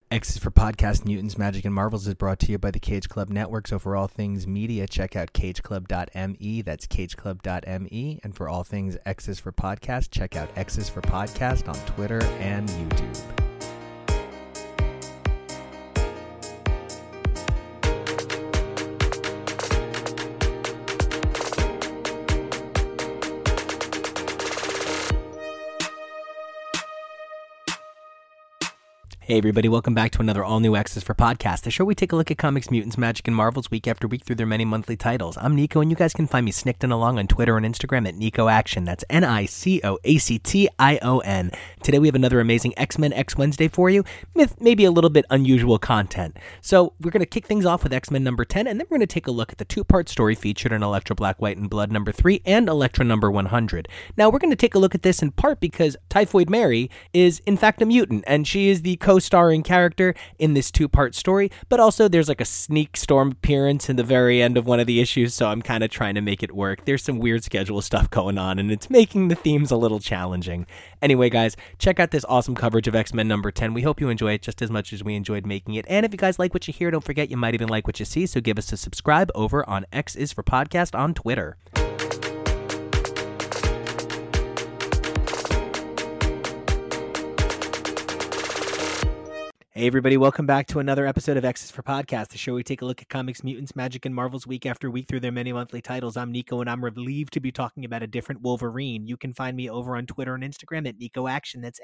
X is for Podcast Mutants, Magic, and Marvels is brought to you by the Cage Club Network. So for all things media, check out cageclub.me. That's cageclub.me. And for all things X is for Podcast, check out X is for Podcast on Twitter and YouTube. Hey everybody, welcome back to another all-new X is for Podcast, the show we take a look at comics, mutants, magic, and Marvels week after week through their many monthly titles. I'm Nico, and you guys can find me snickting along on Twitter and Instagram at NicoAction. That's NicoAction. Today we have another amazing X-Men X Wednesday for you, with maybe a little bit unusual content. So we're going to kick things off with X-Men number 10, and then we're going to take a look at the two-part story featured in Elektra Black, White, and Blood number 3 and Elektra number 100. Now we're going to take a look at this in part because Typhoid Mary is in fact a mutant, and she is the co-starring character in this two-part story, but also there's like a sneak Storm appearance in the very end of one of the issues, so I'm kind of trying to make it work. There's some weird schedule stuff going on, and it's making the themes a little challenging. Anyway, guys, check out this awesome coverage of X-Men number 10. We hope you enjoy it just as much as we enjoyed making it, and if you guys like what you hear, don't forget you might even like what you see, so give us a subscribe over on X is for Podcast on Twitter. Hey everybody, welcome back to another episode of X is for Podcast, the show we take a look at comics, mutants, magic, and Marvels week after week through their many monthly titles. I'm Nico, and I'm relieved to be talking about a different Wolverine. You can find me over on Twitter and Instagram at NicoAction. That's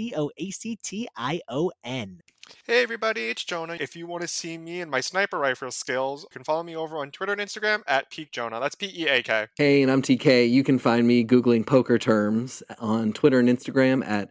NicoAction. Hey everybody, it's Jonah. If you want to see me and my sniper rifle skills, you can follow me over on Twitter and Instagram at PeakJonah. That's P-E-A-K. Hey, and I'm TK. You can find me Googling poker terms on Twitter and Instagram at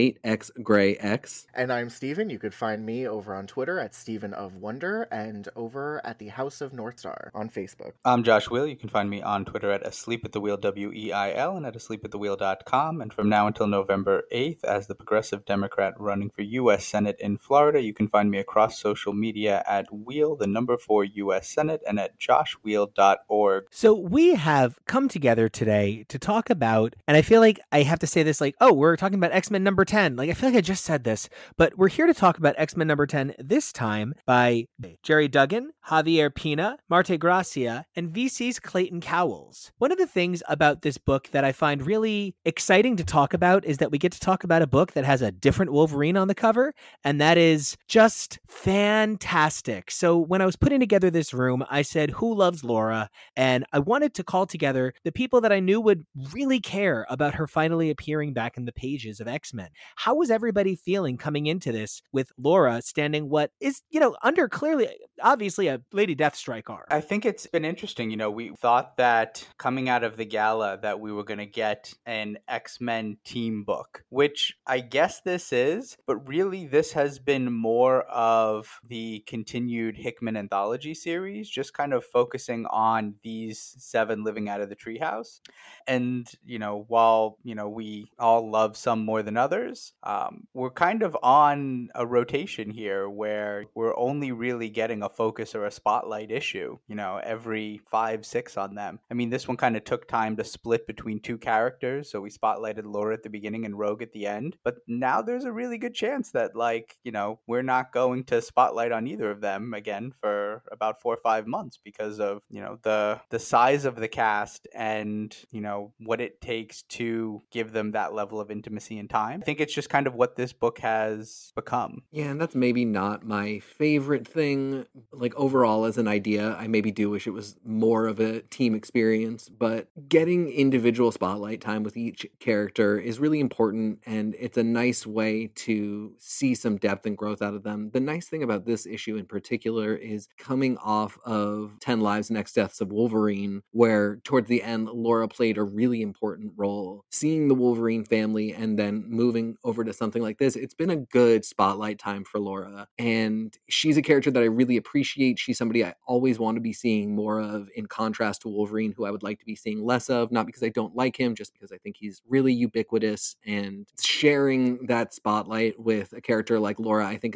XNateXGrayX. And I'm Steven. You could find me over on Twitter at Steven of Wonder and over at the House of Northstar on Facebook. I'm Josh Wheel. You can find me on Twitter at Asleep at the Wheel, W-E-I-L, and at asleepatthewheel.com. And from now until November 8th, as the Progressive Democrat running for U.S. Senate in Florida, you can find me across social media at Wheel, the number 4 U.S. Senate, and at joshwheel.org. So we have come together today to talk about, and I feel like I have to say this like, oh, we're talking about X-Men number 10. Like, I feel like I just said this, but we're here to talk about X-Men number 10 this time by Jerry Duggan, Javier Pina, Marte Gracia, and VC's Clayton Cowles. One of the things about this book that I find really exciting to talk about is that we get to talk about a book that has a different Wolverine on the cover, and that is just fantastic. So when I was putting together this room, I said, who loves Laura? And I wanted to call together the people that I knew would really care about her finally appearing back in the pages of X-Men. How was everybody feeling coming into this with Laura standing what is, under clearly, obviously a Lady Deathstrike arc? I think it's been interesting. We thought that coming out of the gala that we were going to get an X-Men team book, which I guess this is, but really this has been more of the continued Hickman anthology series, just kind of focusing on these 7 living out of the treehouse. And, while, we all love some more than others, we're kind of on a rotation here where we're only really getting a focus or a spotlight issue, every 5-6 on them. I mean, this one kind of took time to split between 2 characters. So we spotlighted Laura at the beginning and Rogue at the end. But now there's a really good chance that, we're not going to spotlight on either of them again for about 4 or 5 months because of, the size of the cast and, what it takes to give them that level of intimacy and time. I think it's just kind of what this book has become. Yeah, and that's maybe not my favorite thing. Like, overall as an idea, I maybe do wish it was more of a team experience, but getting individual spotlight time with each character is really important, and it's a nice way to see some depth and growth out of them. The nice thing about this issue in particular is coming off of 10 Lives Next Deaths of Wolverine, where towards the end, Laura played a really important role. Seeing the Wolverine family and then moving over to something like this, it's been a good spotlight time for Laura. And she's a character that I really appreciate. She's somebody I always want to be seeing more of, in contrast to Wolverine, who I would like to be seeing less of, not because I don't like him, just because I think he's really ubiquitous, and sharing that spotlight with a character like Laura, I think, is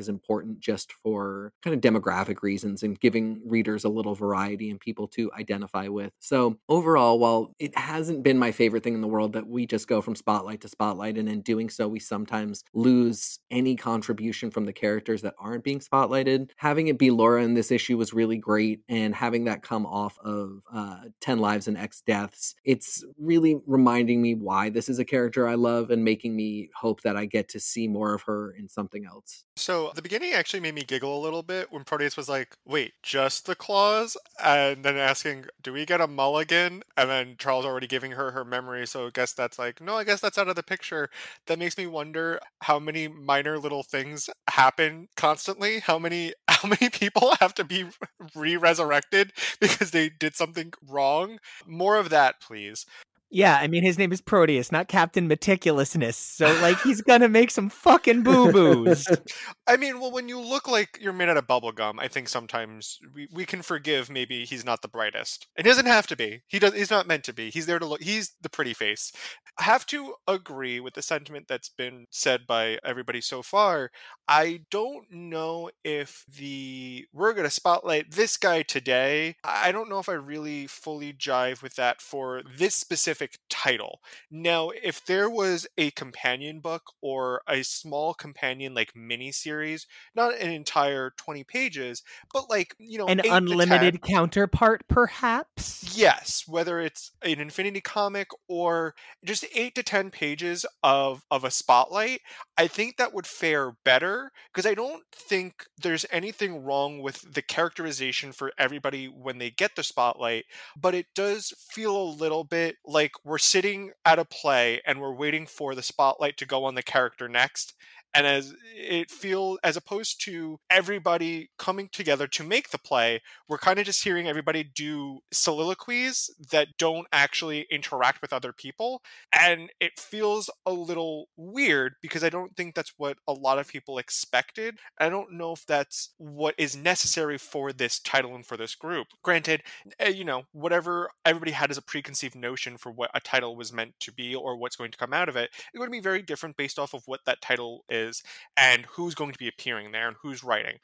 is important just for kind of demographic reasons and giving readers a little variety and people to identify with. So overall, while it hasn't been my favorite thing in the world that we just go from spotlight to spotlight, and in doing so, we sometimes lose any contribution from the characters that aren't being spotlighted, having it be Laura in this issue was really great, and having that come off of 10 Lives and X Deaths, it's really reminding me why this is a character I love and making me hope that I get to see more of her in something else. So the beginning actually made me giggle a little bit when Proteus was like, wait, just the claws? And then asking, do we get a mulligan? And then Charles already giving her memory, so I guess that's like, no, I guess that's out of the picture. That makes me wonder how many minor little things happen constantly. How many people have to be re-resurrected because they did something wrong? More of that, please. Yeah, I mean, his name is Proteus, not Captain Meticulousness. So, like, he's gonna make some fucking boo-boos. I mean, well, when you look like you're made out of bubble gum, I think sometimes we can forgive maybe he's not the brightest. It doesn't have to be. He's not meant to be. He's there to look. He's the pretty face. I have to agree with the sentiment that's been said by everybody so far. I don't know if we're going to spotlight this guy today. I don't know if I really fully jive with that for this specific title. Now, if there was a companion book or a small companion like mini series, not an entire 20 pages, but like, An 8 to 10. unlimited counterpart, perhaps? Yes, whether it's an Infinity comic or just 8 to 10 pages of a spotlight, I think that would fare better, because I don't think there's anything wrong with the characterization for everybody when they get the spotlight, but it does feel a little bit like we're sitting at a play and we're waiting for the spotlight to go on the character next. And as opposed to everybody coming together to make the play, we're kind of just hearing everybody do soliloquies that don't actually interact with other people. And it feels a little weird because I don't think that's what a lot of people expected. I don't know if that's what is necessary for this title and for this group. Granted, whatever everybody had as a preconceived notion for what a title was meant to be or what's going to come out of it, it's going to be very different based off of what that title is and who's going to be appearing there and who's writing.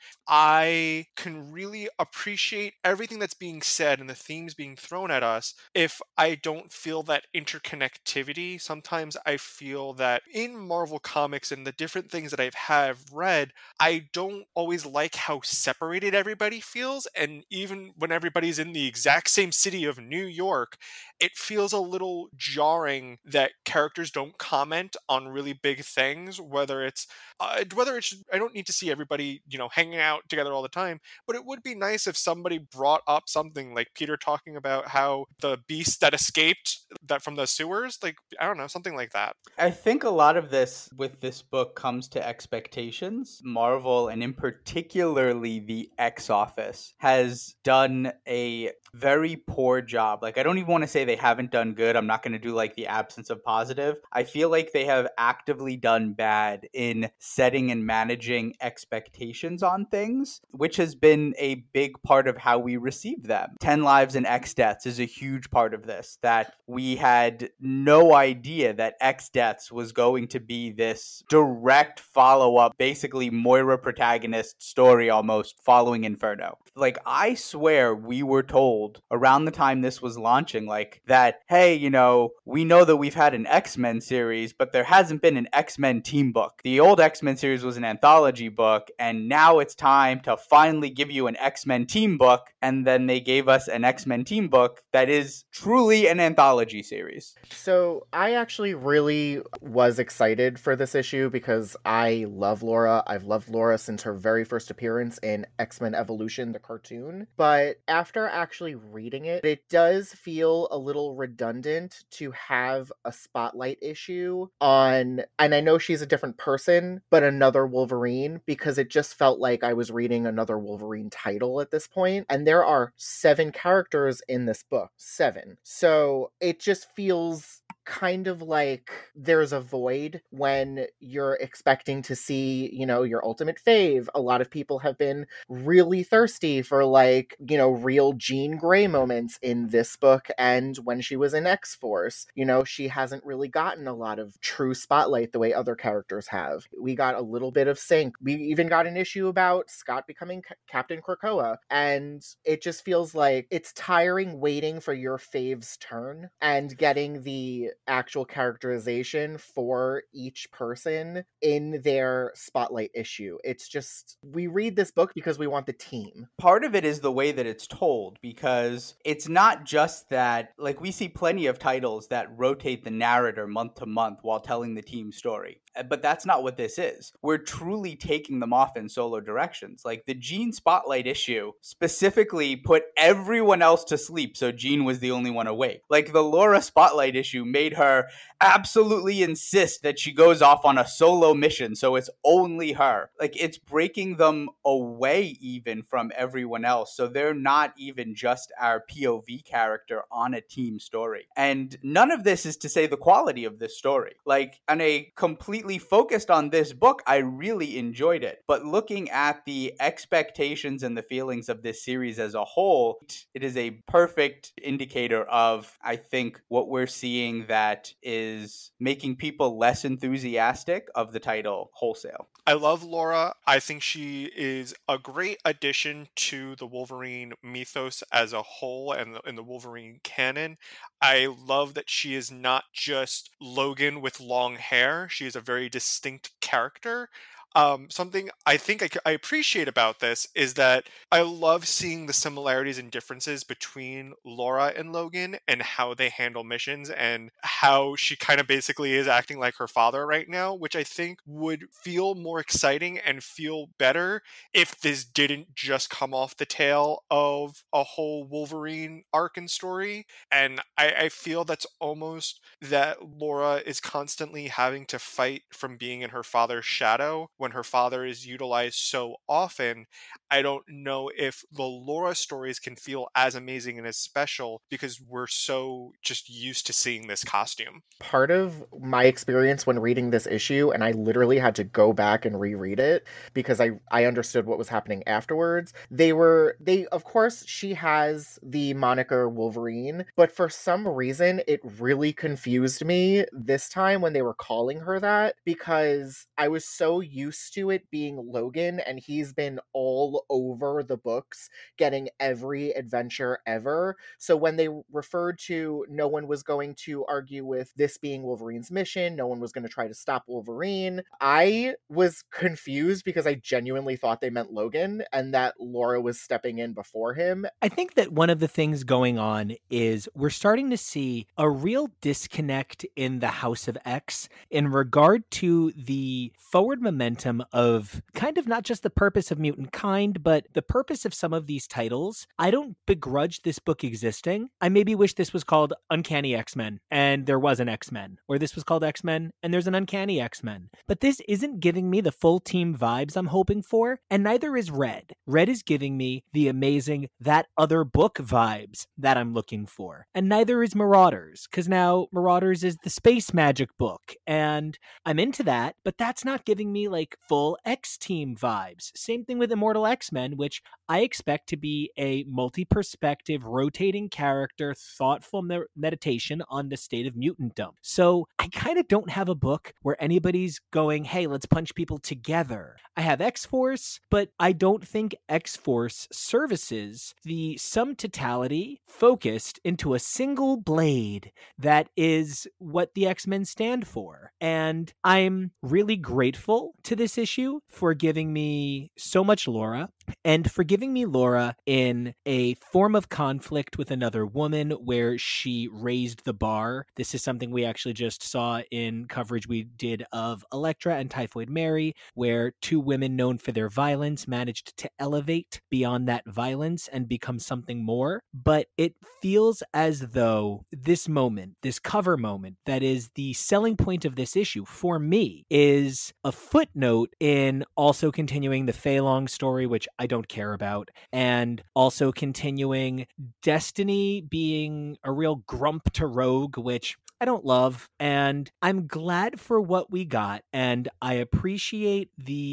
I can really appreciate everything that's being said and the themes being thrown at us if I don't feel that interconnectivity. Sometimes I feel that in Marvel Comics and the different things that have read, I don't always like how separated everybody feels, and even when everybody's in the exact same city of New York, it feels a little jarring that characters don't comment on really big things, whether it's I don't need to see everybody, hanging out together all the time, but it would be nice if somebody brought up something like Peter talking about how the beast that escaped that from the sewers, like, I don't know, something like that. I think a lot of this with this book comes to expectations. Marvel, and in particularly the X Office, has done a very poor job. Like, I don't even want to say they haven't done good. I'm not going to do like the absence of positive. I feel like they have actively done bad in setting and managing expectations on things, which has been a big part of how we receive them. 10 Lives and X Deaths is a huge part of this, that we had no idea that X Deaths was going to be this direct follow-up, basically Moira protagonist story almost following Inferno. Like, I swear we were told around the time this was launching, like, that, hey, we know that we've had an X-Men series, but there hasn't been an X-Men team book. The old X-Men series was an anthology book, and now it's time to finally give you an X-Men team book. And then they gave us an X-Men team book that is truly an anthology series. So I actually really was excited for this issue because I love Laura. I've loved Laura since her very first appearance in X-Men Evolution, the cartoon. But after actually reading it, it does feel a little redundant to have a spotlight issue on, and I know she's a different person, but another Wolverine, because it just felt like I was reading another Wolverine title at this point. And there are 7 characters in this book. 7. So it just feels kind of like there's a void when you're expecting to see, your ultimate fave. A lot of people have been really thirsty for like, real Jean Grey moments in this book and when she was in X-Force. She hasn't really gotten a lot of true spotlight the way other characters have. We got a little bit of Synch. We even got an issue about Scott becoming Captain Krakoa, and it just feels like it's tiring waiting for your fave's turn and getting the actual characterization for each person in their spotlight issue. It's just, we read this book because we want the team. Part of it is the way that it's told, because it's not just that, like, we see plenty of titles that rotate the narrator month to month while telling the team story. But that's not what this is. We're truly taking them off in solo directions. Like, the Jean Spotlight issue specifically put everyone else to sleep, so Jean was the only one awake. Like, the Laura Spotlight issue made her absolutely insist that she goes off on a solo mission, so it's only her. Like, it's breaking them away even from everyone else, so they're not even just our POV character on a team story. And none of this is to say the quality of this story. Like, on a completely focused on this book, I really enjoyed it. But looking at the expectations and the feelings of this series as a whole, it is a perfect indicator of, I think, what we're seeing that is making people less enthusiastic of the title wholesale. I love Laura. I think she is a great addition to the Wolverine mythos as a whole and in the Wolverine canon. I love that she is not just Logan with long hair. She is a very distinct character. Something I think I appreciate about this is that I love seeing the similarities and differences between Laura and Logan and how they handle missions and how she kind of basically is acting like her father right now, which I think would feel more exciting and feel better if this didn't just come off the tail of a whole Wolverine arc and story. And I feel that's almost that Laura is constantly having to fight from being in her father's shadow when her father is utilized so often. I don't know if the Laura stories can feel as amazing and as special because we're so just used to seeing this costume. Part of my experience when reading this issue, and I literally had to go back and reread it because I understood what was happening afterwards. Of course, she has the moniker Wolverine, but for some reason, it really confused me this time when they were calling her that because I was so used to it being Logan, and he's been all over the books getting every adventure ever. So when they referred to no one was going to argue with this being Wolverine's mission, no one was going to try to stop Wolverine, I was confused because I genuinely thought they meant Logan and that Laura was stepping in before him. I think that one of the things going on is we're starting to see a real disconnect in the House of X in regard to the forward momentum of kind of not just the purpose of Mutant Kind, but the purpose of some of these titles. I don't begrudge this book existing. I maybe wish this was called Uncanny X-Men and there was an X-Men, or this was called X-Men and there's an Uncanny X-Men. But this isn't giving me the full team vibes I'm hoping for, and neither is Red. Red is giving me the amazing That Other Book vibes that I'm looking for. And neither is Marauders, because now Marauders is the space magic book, and I'm into that, but that's not giving me like full X-Team vibes. Same thing with Immortal X-Men, which I expect to be a multi-perspective, rotating character, thoughtful meditation on the state of mutantdom. So I kind of don't have a book where anybody's going, hey, let's punch people together. I have X-Force, but I don't think X-Force services the sum totality focused into a single blade that is what the X-Men stand for. And I'm really grateful to this issue for giving me so much Laura, and for giving me Laura in a form of conflict with another woman where she raised the bar. This is something we actually just saw in coverage we did of Elektra and Typhoid Mary, where two women known for their violence managed to elevate beyond that violence and become something more. But it feels as though this moment, this cover moment, that is the selling point of this issue for me, is a footnote in also continuing the Fei Long story, which I don't care about, and also continuing Destiny being a real grump to Rogue, which I don't love. And I'm glad for what we got. And I appreciate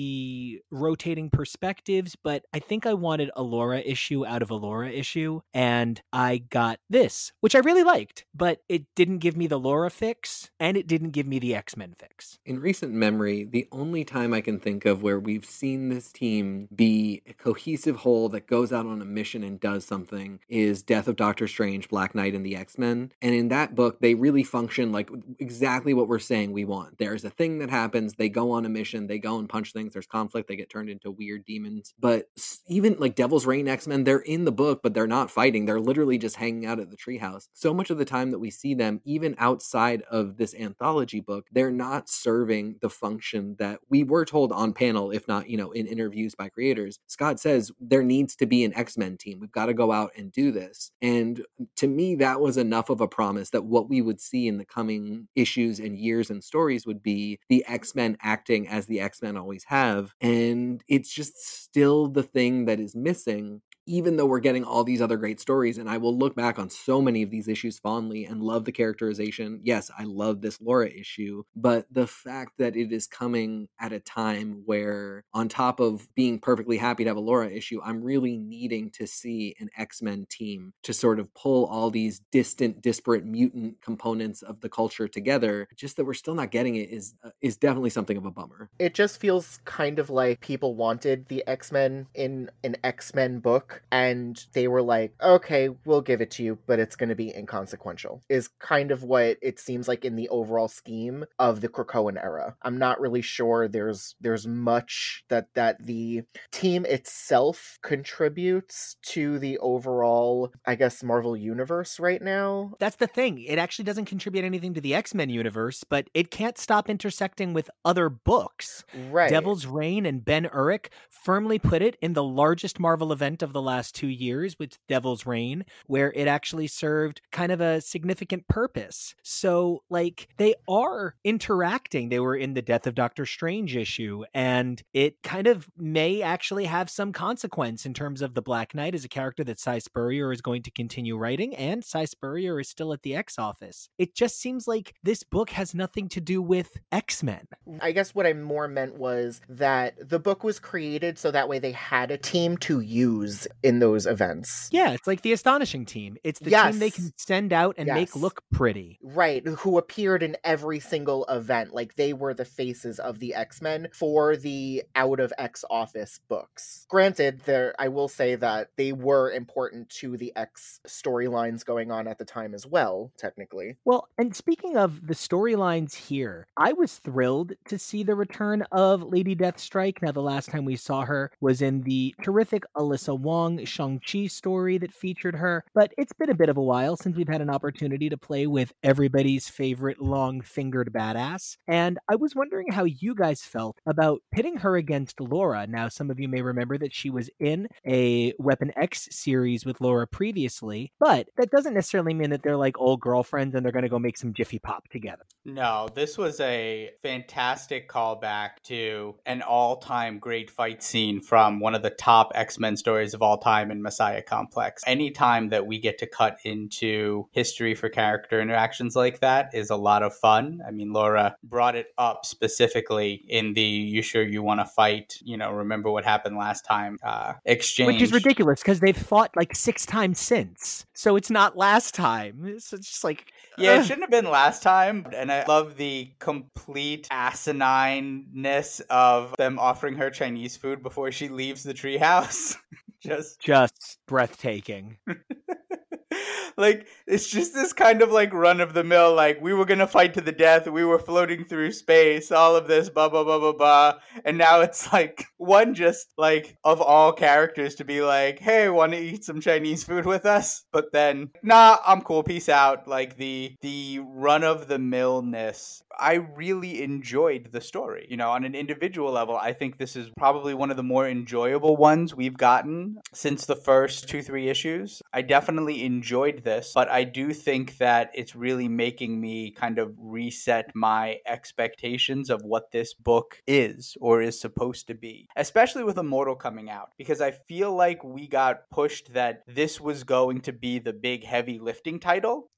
the rotating perspectives, but I think I wanted a Laura issue out of a Laura issue. And I got this, which I really liked, but it didn't give me the Laura fix and it didn't give me the X-Men fix. In recent memory, the only time I can think of where we've seen this team be a cohesive whole that goes out on a mission and does something is Death of Doctor Strange, Black Knight, and the X-Men. And in that book, they really function like exactly what we're saying we want. There's a thing that happens, they go on a mission, they go and punch things, there's conflict, they get turned into weird demons. But even like Devil's Reign X-Men, they're in the book, but they're not fighting. They're literally just hanging out at the treehouse. So much of the time that we see them, even outside of this anthology book, they're not serving the function that we were told on panel, if not, in interviews by creators. Scott says there needs to be an X-Men team. We've got to go out and do this. And to me, that was enough of a promise that what we would see in the coming issues and years and stories would be the X-Men acting as the X-Men always have. And it's just still the thing that is missing, even though we're getting all these other great stories. And I will look back on so many of these issues fondly and love the characterization. Yes, I love this Laura issue, but the fact that it is coming at a time where, on top of being perfectly happy to have a Laura issue, I'm really needing to see an X-Men team to sort of pull all these distant, disparate mutant components of the culture together. Just that we're still not getting it is definitely something of a bummer. It just feels kind of like people wanted the X-Men in an X-Men book, and they were like, okay, we'll give it to you, but it's going to be inconsequential, is kind of what it seems like in the overall scheme of the Krakoan era. I'm not really sure there's much that the team itself contributes to the overall, I guess, Marvel universe right now. That's the thing. It actually doesn't contribute anything to the X-Men universe, but it can't stop intersecting with other books. Right. Devil's Reign and Ben Urich firmly put it in the largest Marvel event of the last 2 years with Devil's Reign, where it actually served kind of a significant purpose. So, like, they are interacting. They were in the Death of Doctor Strange issue, and it kind of may actually have some consequence in terms of the Black Knight as a character that Cy Spurrier is going to continue writing, and Cy Spurrier is still at the X office. It just seems like this book has nothing to do with X-Men. I guess what I more meant was that the book was created so that way they had a team to use in those events. Yeah, it's like the Astonishing Team. It's the team they can send out and make look pretty. Right, who appeared in every single event. Like, they were the faces of the X-Men for the Out of X Office books. Granted, I will say that they were important to the X storylines going on at the time as well, technically. Well, and speaking of the storylines here, I was thrilled to see the return of Lady Deathstrike. Now, the last time we saw her was in the terrific Alyssa Wong Shang-Chi story that featured her, but it's been a bit of a while since we've had an opportunity to play with everybody's favorite long-fingered badass, and I was wondering how you guys felt about pitting her against Laura. Now, some of you may remember that she was in a Weapon X series with Laura previously, but that doesn't necessarily mean that they're like old girlfriends and they're going to go make some Jiffy Pop together. No, this was a fantastic callback to an all-time great fight scene from one of the top X-Men stories of all time in Messiah Complex. Anytime that we get to cut into history for character interactions like that is a lot of fun. I mean, Laura brought it up specifically in the "You sure you want to fight? Remember what happened last time" exchange. Which is ridiculous because they've fought like 6 times since. So it's not last time. It's just like... Yeah, it shouldn't have been last time. And I love the complete asinineness of them offering her Chinese food before she leaves the treehouse. Just breathtaking. Like, it's just this kind of like run of the mill, like, we were going to fight to the death. We were floating through space, all of this, blah, blah, blah, blah, blah. And now it's like one just like of all characters to be like, hey, want to eat some Chinese food with us? But then, nah, I'm cool. Peace out. Like the run of the millness. I really enjoyed the story. On an individual level, I think this is probably one of the more enjoyable ones we've gotten since the first 2-3 issues. I definitely enjoyed this, but I do think that it's really making me kind of reset my expectations of what this book is or is supposed to be, especially with Immortal coming out, because I feel like we got pushed that this was going to be the big heavy lifting title.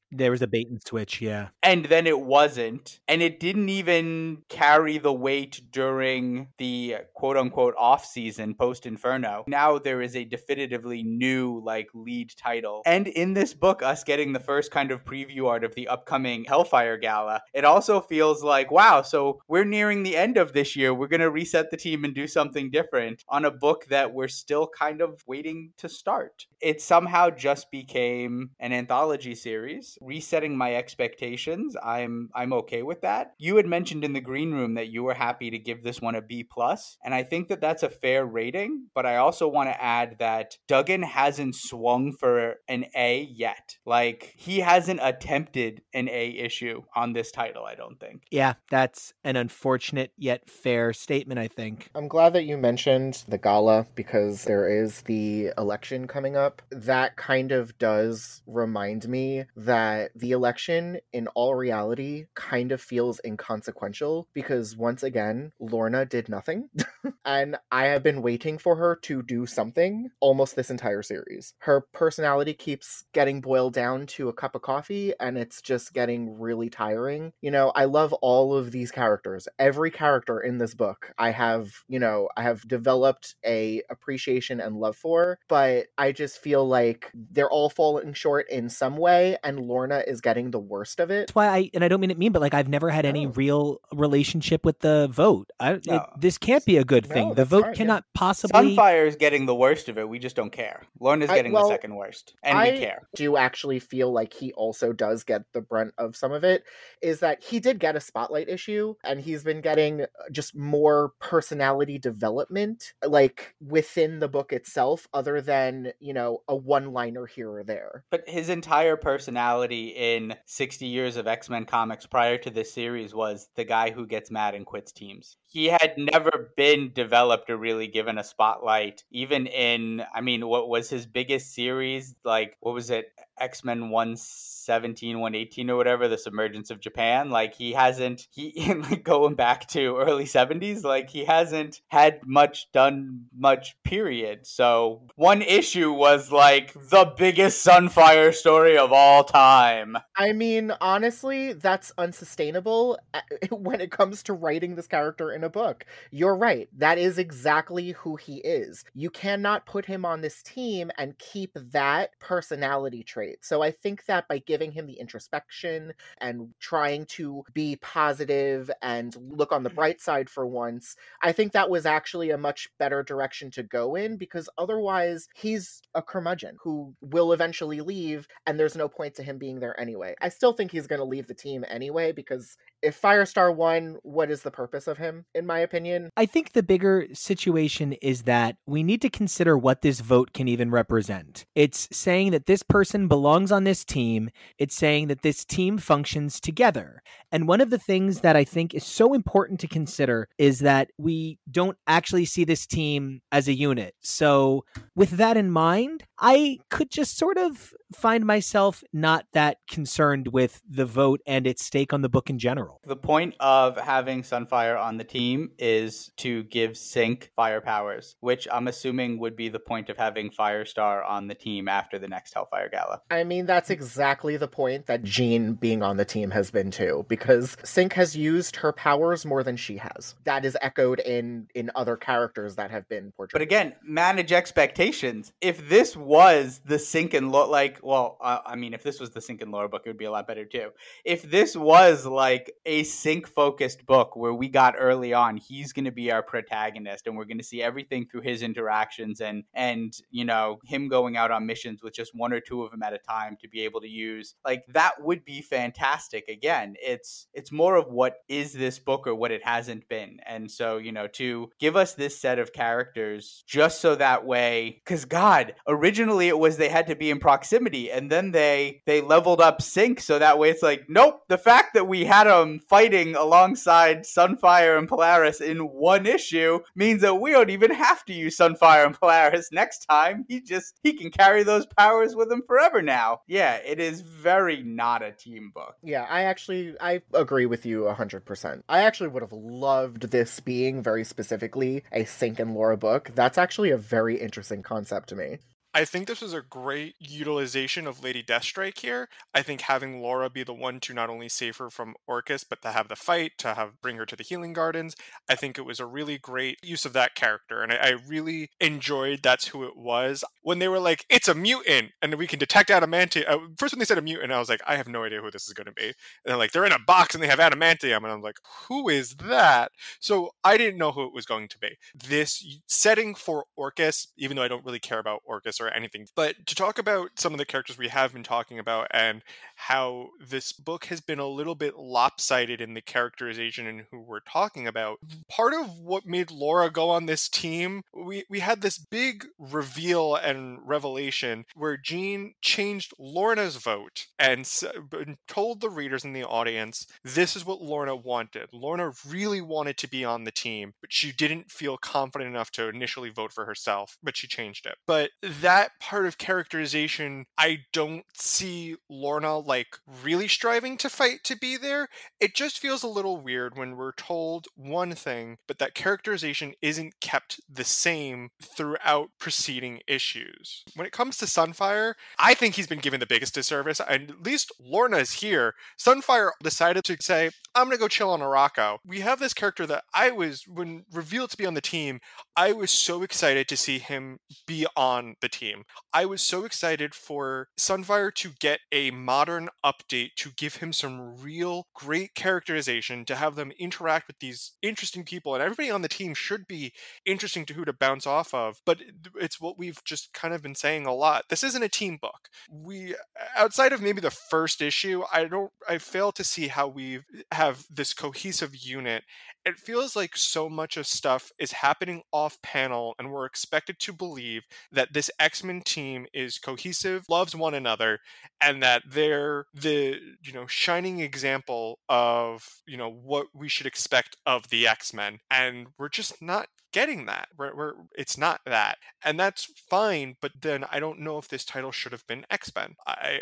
There was a bait and switch, yeah. And then it wasn't. And it didn't even carry the weight during the quote unquote off season post Inferno. Now there is a definitively new lead title. And in this book, us getting the first kind of preview art of the upcoming Hellfire Gala, it also feels like, wow, so we're nearing the end of this year. We're going to reset the team and do something different on a book that we're still kind of waiting to start. It somehow just became an anthology series, resetting my expectations. I'm okay with that. You had mentioned in the green room that you were happy to give this one a B+, and I think that that's a fair rating, but I also want to add that Duggan hasn't swung for an A yet. He hasn't attempted an A issue on this title, I don't think. Yeah, that's an unfortunate yet fair statement, I think. I'm glad that you mentioned the gala because there is the election coming up. That kind of does remind me that the election, in all reality, kind of feels inconsequential because, once again, Lorna did nothing. And I have been waiting for her to do something almost this entire series. Her personality keeps getting boiled down to a cup of coffee, and it's just getting really tiring. I love all of these characters. Every character in this book I have developed a appreciation and love for, but I just feel like they're all falling short in some way, and Lorna is getting the worst of it. That's why I don't mean it mean, but I've never had any real relationship with the vote. This can't be a good thing. The vote cannot possibly... Sunfire is getting the worst of it. We just don't care. Lorna's getting the second worst, and we care. I do actually feel like he also does get the brunt of some of it, is that he did get a spotlight issue, and he's been getting just more personality development, within the book itself, other than, a one-liner here or there. But his entire personality in 60 years of X-Men comics prior to this series was the guy who gets mad and quits teams. He had never been developed or really given a spotlight, even in, what was his biggest series? What was it? X-Men 117, 118 or whatever, the Submergence of Japan. Going back to early 70s, he hasn't had done much, period. So one issue was the biggest Sunfire story of all time. Honestly, that's unsustainable when it comes to writing this character in a book. You're right. That is exactly who he is. You cannot put him on this team and keep that personality trait. So I think that by giving him the introspection and trying to be positive and look on the bright side for once, I think that was actually a much better direction to go in, because otherwise he's a curmudgeon who will eventually leave, and there's no point to him being there anyway. I still think he's going to leave the team anyway, because if Firestar won, what is the purpose of him, in my opinion? I think the bigger situation is that we need to consider what this vote can even represent. It's saying that this person belongs on this team. It's saying that this team functions together. And one of the things that I think is so important to consider is that we don't actually see this team as a unit. So with that in mind, I could just sort of find myself not that concerned with the vote and its stake on the book in general. The point of having Sunfire on the team is to give Synch fire powers, which I'm assuming would be the point of having Firestar on the team after the next Hellfire Gala. That's exactly the point that Jean being on the team has been too, because Synch has used her powers more than she has. That is echoed in other characters that have been portrayed. But again, manage expectations. If this was the Synch and if this was the Synch and Laura book, it would be a lot better too. If this was a Synch-focused book where we got early on, he's going to be our protagonist, and we're going to see everything through his interactions and him going out on missions with just one or two of them at a time to be able to use, that would be fantastic. Again, it's more of what is this book or what it hasn't been. And so, to give us this set of characters just so that way, because God, originally it was they had to be in proximity, and then they leveled up Synch so that way it's nope, the fact that we had them fighting alongside Sunfire and Polaris in one issue means that we don't even have to use Sunfire and Polaris next time. He can carry those powers with him forever now. Yeah, it is very not a team book. Yeah, I agree with you 100%. I actually would have loved this being very specifically a Synch and Laura book. That's actually a very interesting concept to me. I think this was a great utilization of Lady Deathstrike here. I think having Laura be the one to not only save her from Orcus, but to have the fight, to have bring her to the Healing Gardens, I think it was a really great use of that character. And I really enjoyed that's who it was. When they were like, it's a mutant, and we can detect adamantium. First when they said a mutant, I was like, I have no idea who this is going to be. And they're like, they're in a box and they have adamantium. And I'm like, who is that? So I didn't know who it was going to be. This setting for Orcus, even though I don't really care about Orcus or anything, but to talk about some of the characters we have been talking about and how this book has been a little bit lopsided in the characterization and who we're talking about. Part of what made Laura go on this team, we had this big reveal and revelation where Jean changed Lorna's vote and told the readers in the audience, this is what Lorna wanted. Lorna really wanted to be on the team, but she didn't feel confident enough to initially vote for herself, but she changed it. But that part of characterization, I don't see Lorna like really striving to fight to be there. It just feels a little weird when we're told one thing, but that characterization isn't kept the same throughout preceding issues. When it comes to Sunfire, I think he's been given the biggest disservice, and at least Lorna is here. Sunfire decided to say, I'm gonna go chill on Araco. We have this character that when revealed to be on the team, I was so excited to see him be on the team. I was so excited for Sunfire to get a modern update to give him some real great characterization, to have them interact with these interesting people, and everybody on the team should be interesting to who to bounce off of. But it's what we've just kind of been saying a lot. This isn't a team book. We, outside of maybe the first issue, I fail to see how we have this cohesive unit. It feels like so much of stuff is happening off panel, and we're expected to believe that this X-Men team is cohesive, loves one another, and that they're the shining example of what we should expect of the X-Men, and we're just not getting that. It's not that, and that's fine. But then I don't know if this title should have been X-Men.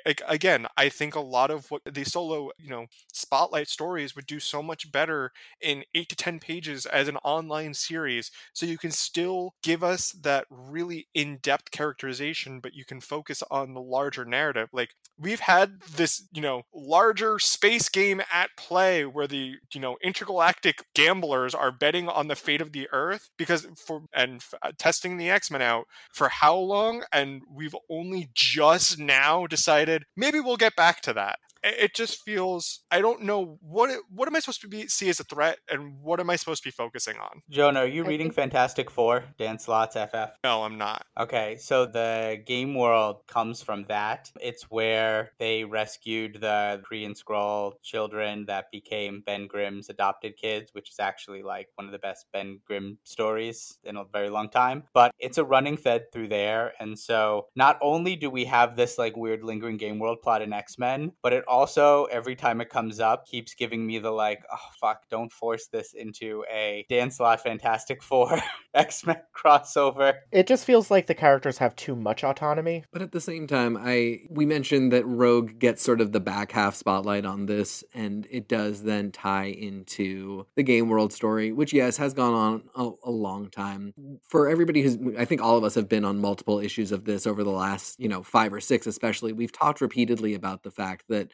I think a lot of what the solo spotlight stories would do so much better in 8 to 10 pages as an online series, so you can still give us that really in-depth characterization, but you can focus on the larger narrative. Like, we've had this larger space game at play where the intergalactic gamblers are betting on the fate of the Earth testing the X-Men out for how long, and we've only just now decided maybe we'll get back to that. It just feels, I don't know what am I supposed to see as a threat, and what am I supposed to be focusing on? Jonah, are you reading Fantastic Four, Dan Slott's FF? No, I'm not. Okay, so the game world comes from that. It's where they rescued the Kree and Skrull children that became Ben Grimm's adopted kids, which is actually like one of the best Ben Grimm stories in a very long time. But it's a running thread through there, and so not only do we have this like weird lingering game world plot in X-Men, but it also, every time it comes up, keeps giving me the like, oh fuck, don't force this into a Dan Slott Fantastic Four X-Men crossover. It just feels like the characters have too much autonomy. But at the same time, we mentioned that Rogue gets sort of the back half spotlight on this, and it does then tie into the game world story, which, yes, has gone on a long time. For everybody I think all of us have been on multiple issues of this over the last, 5 or 6 especially, we've talked repeatedly about the fact that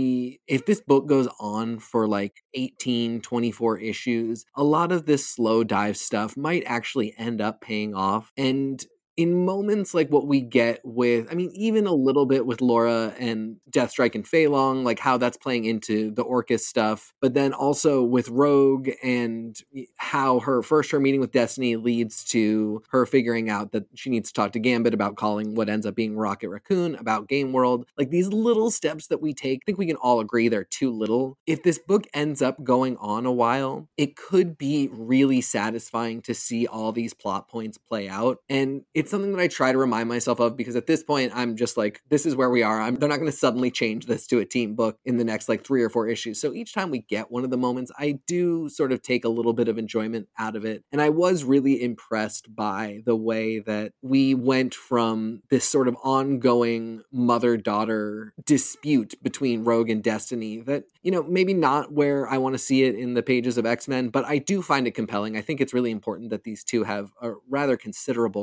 if this book goes on for like 18, 24 issues, a lot of this slow dive stuff might actually end up paying off. And in moments like what we get with, even a little bit with Laura and Deathstrike and Fei Long, like how that's playing into the Orcus stuff, but then also with Rogue and how her meeting with Destiny leads to her figuring out that she needs to talk to Gambit about calling what ends up being Rocket Raccoon, about Game World. Like, these little steps that we take, I think we can all agree they're too little. If this book ends up going on a while, it could be really satisfying to see all these plot points play out. And it's something that I try to remind myself of, because at this point, I'm just like, this is where we are. They're not going to suddenly change this to a team book in the next like 3 or 4 issues. So each time we get one of the moments, I do sort of take a little bit of enjoyment out of it. And I was really impressed by the way that we went from this sort of ongoing mother-daughter dispute between Rogue and Destiny that, maybe not where I want to see it in the pages of X-Men, but I do find it compelling. I think it's really important that these two have a rather considerable reckoning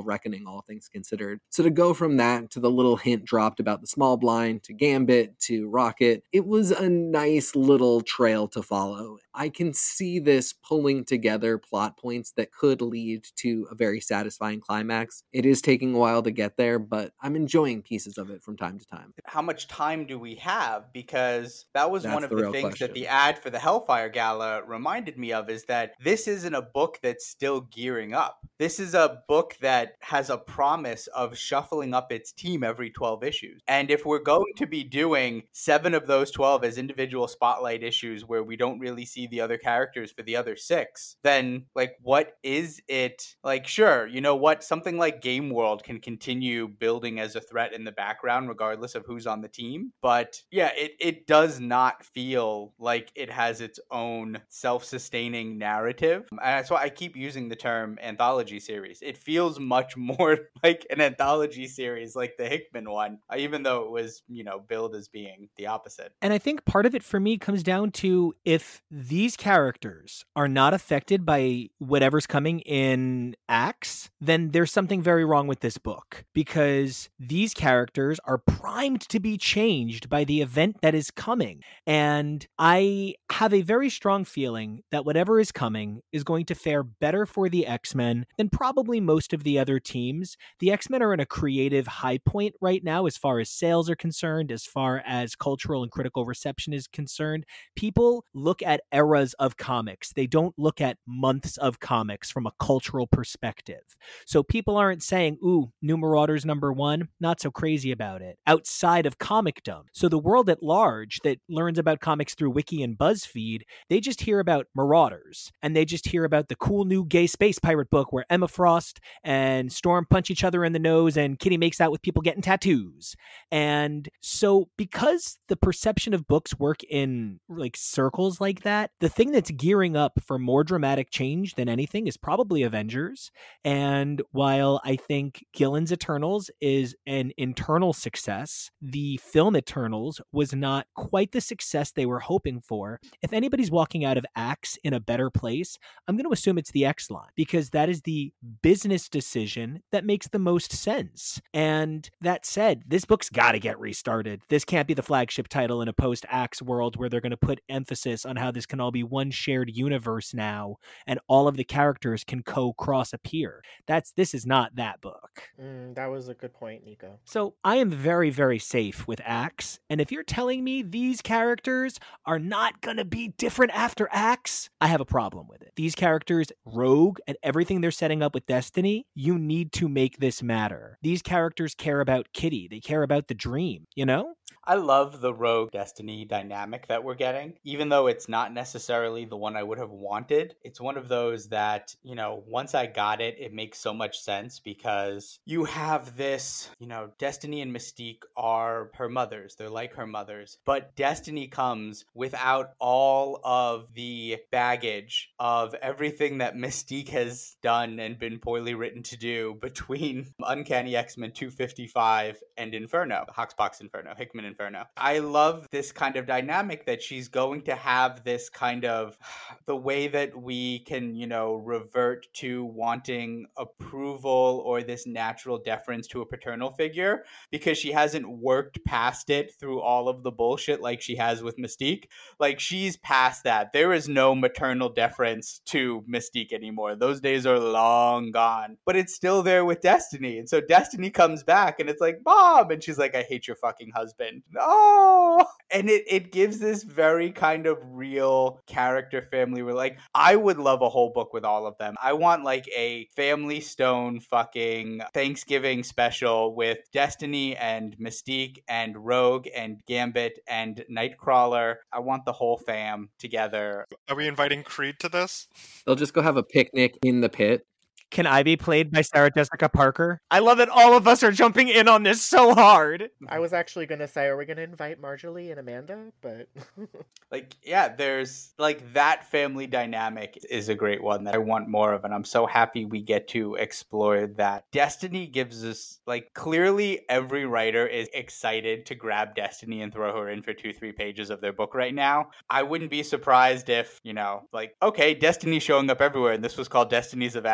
all things considered. So to go from that to the little hint dropped about the small blind to Gambit to Rocket, it was a nice little trail to follow. I can see this pulling together plot points that could lead to a very satisfying climax. It is taking a while to get there, but I'm enjoying pieces of it from time to time. How much time do we have? Because that was one That's of the the real things that question. the ad for the Hellfire Gala reminded me of, is that this isn't a book that's still gearing up. This is a book that has a promise of shuffling up its team every 12 issues. And if we're going to be doing 7 of those 12 as individual spotlight issues where we don't really see the other characters for the other 6, then like what is it? Like, sure, you know what? Something like Game World can continue building as a threat in the background regardless of who's on the team. But yeah, it does not feel like it has its own self-sustaining narrative. And that's why I keep using the term anthology series. It feels much more like an anthology series like the Hickman one, even though it was, billed as being the opposite. And I think part of it for me comes down to, if these characters are not affected by whatever's coming in Acts, then there's something very wrong with this book, because these characters are primed to be changed by the event that is coming. And I have a very strong feeling that whatever is coming is going to fare better for the X-Men than probably most of the other teams. The X-Men are in a creative high point right now as far as sales are concerned, as far as cultural and critical reception is concerned. People look at eras of comics. They don't look at months of comics from a cultural perspective. So people aren't saying, ooh, New Marauders #1, not so crazy about it, outside of comicdom. So the world at large that learns about comics through Wiki and BuzzFeed, they just hear about Marauders, and they just hear about the cool new gay space pirate book where Emma Frost and Storm punch each other in the nose and Kitty makes out with people getting tattoos. And so because the perception of books work in like circles like that, the thing that's gearing up for more dramatic change than anything is probably Avengers. And while I think Gillen's Eternals is an internal success, the film Eternals was not quite the success they were hoping for. If anybody's walking out of Acts in a better place, I'm going to assume it's the X-Line, because that is the business decision that makes the most sense. And that said, this book's got to get restarted. This can't be the flagship title in a post-Acts world where they're going to put emphasis on how this can all be one shared universe now, and all of the characters can co-cross appear. This is not that book. That was a good point, Nico. So I am very, very safe with Acts. And if you're telling me these characters are not going to be different after Acts, I have a problem with it. These characters, Rogue, and everything they're setting up with Destiny, you need to make this matter. These characters care about Kitty. They care about the dream, you know? I love the Rogue Destiny dynamic that we're getting, even though it's not necessarily the one I would have wanted. It's one of those that, once I got it, it makes so much sense, because you have this, Destiny and Mystique are her mothers. They're like her mothers. But Destiny comes without all of the baggage of everything that Mystique has done and been poorly written to do between Uncanny X-Men 255 and Inferno, Hoxpox Inferno, Hickman Inferno. I love this kind of dynamic that she's going to have this kind of, the way that we can, revert to wanting approval or this natural deference to a paternal figure, because she hasn't worked past it through all of the bullshit like she has with Mystique. Like, she's past that. There is no maternal deference to Mystique anymore. Those days are long gone. But it's still there with Destiny. And so Destiny comes back and it's like, Mom! And she's like, I hate your fucking husband. No! And it gives this very kind of real character family where, like, I would love a whole book with all of them. I want like a Family Stone fucking Thanksgiving special with Destiny and Mystique and Rogue and Gambit and Nightcrawler. I want the whole fam together. Are we inviting Creed to this? They'll just go have a picnic in the pit. Can I be played by Sarah Jessica Parker? I love that all of us are jumping in on this so hard. I was actually going to say, are we going to invite Marjorie and Amanda? But like, yeah, there's like that family dynamic is a great one that I want more of. And I'm so happy we get to explore that. Destiny gives us, like, clearly every writer is excited to grab Destiny and throw her in for 2-3 pages of their book right now. I wouldn't be surprised if, like, okay, Destiny's showing up everywhere and this was called Destinies of X.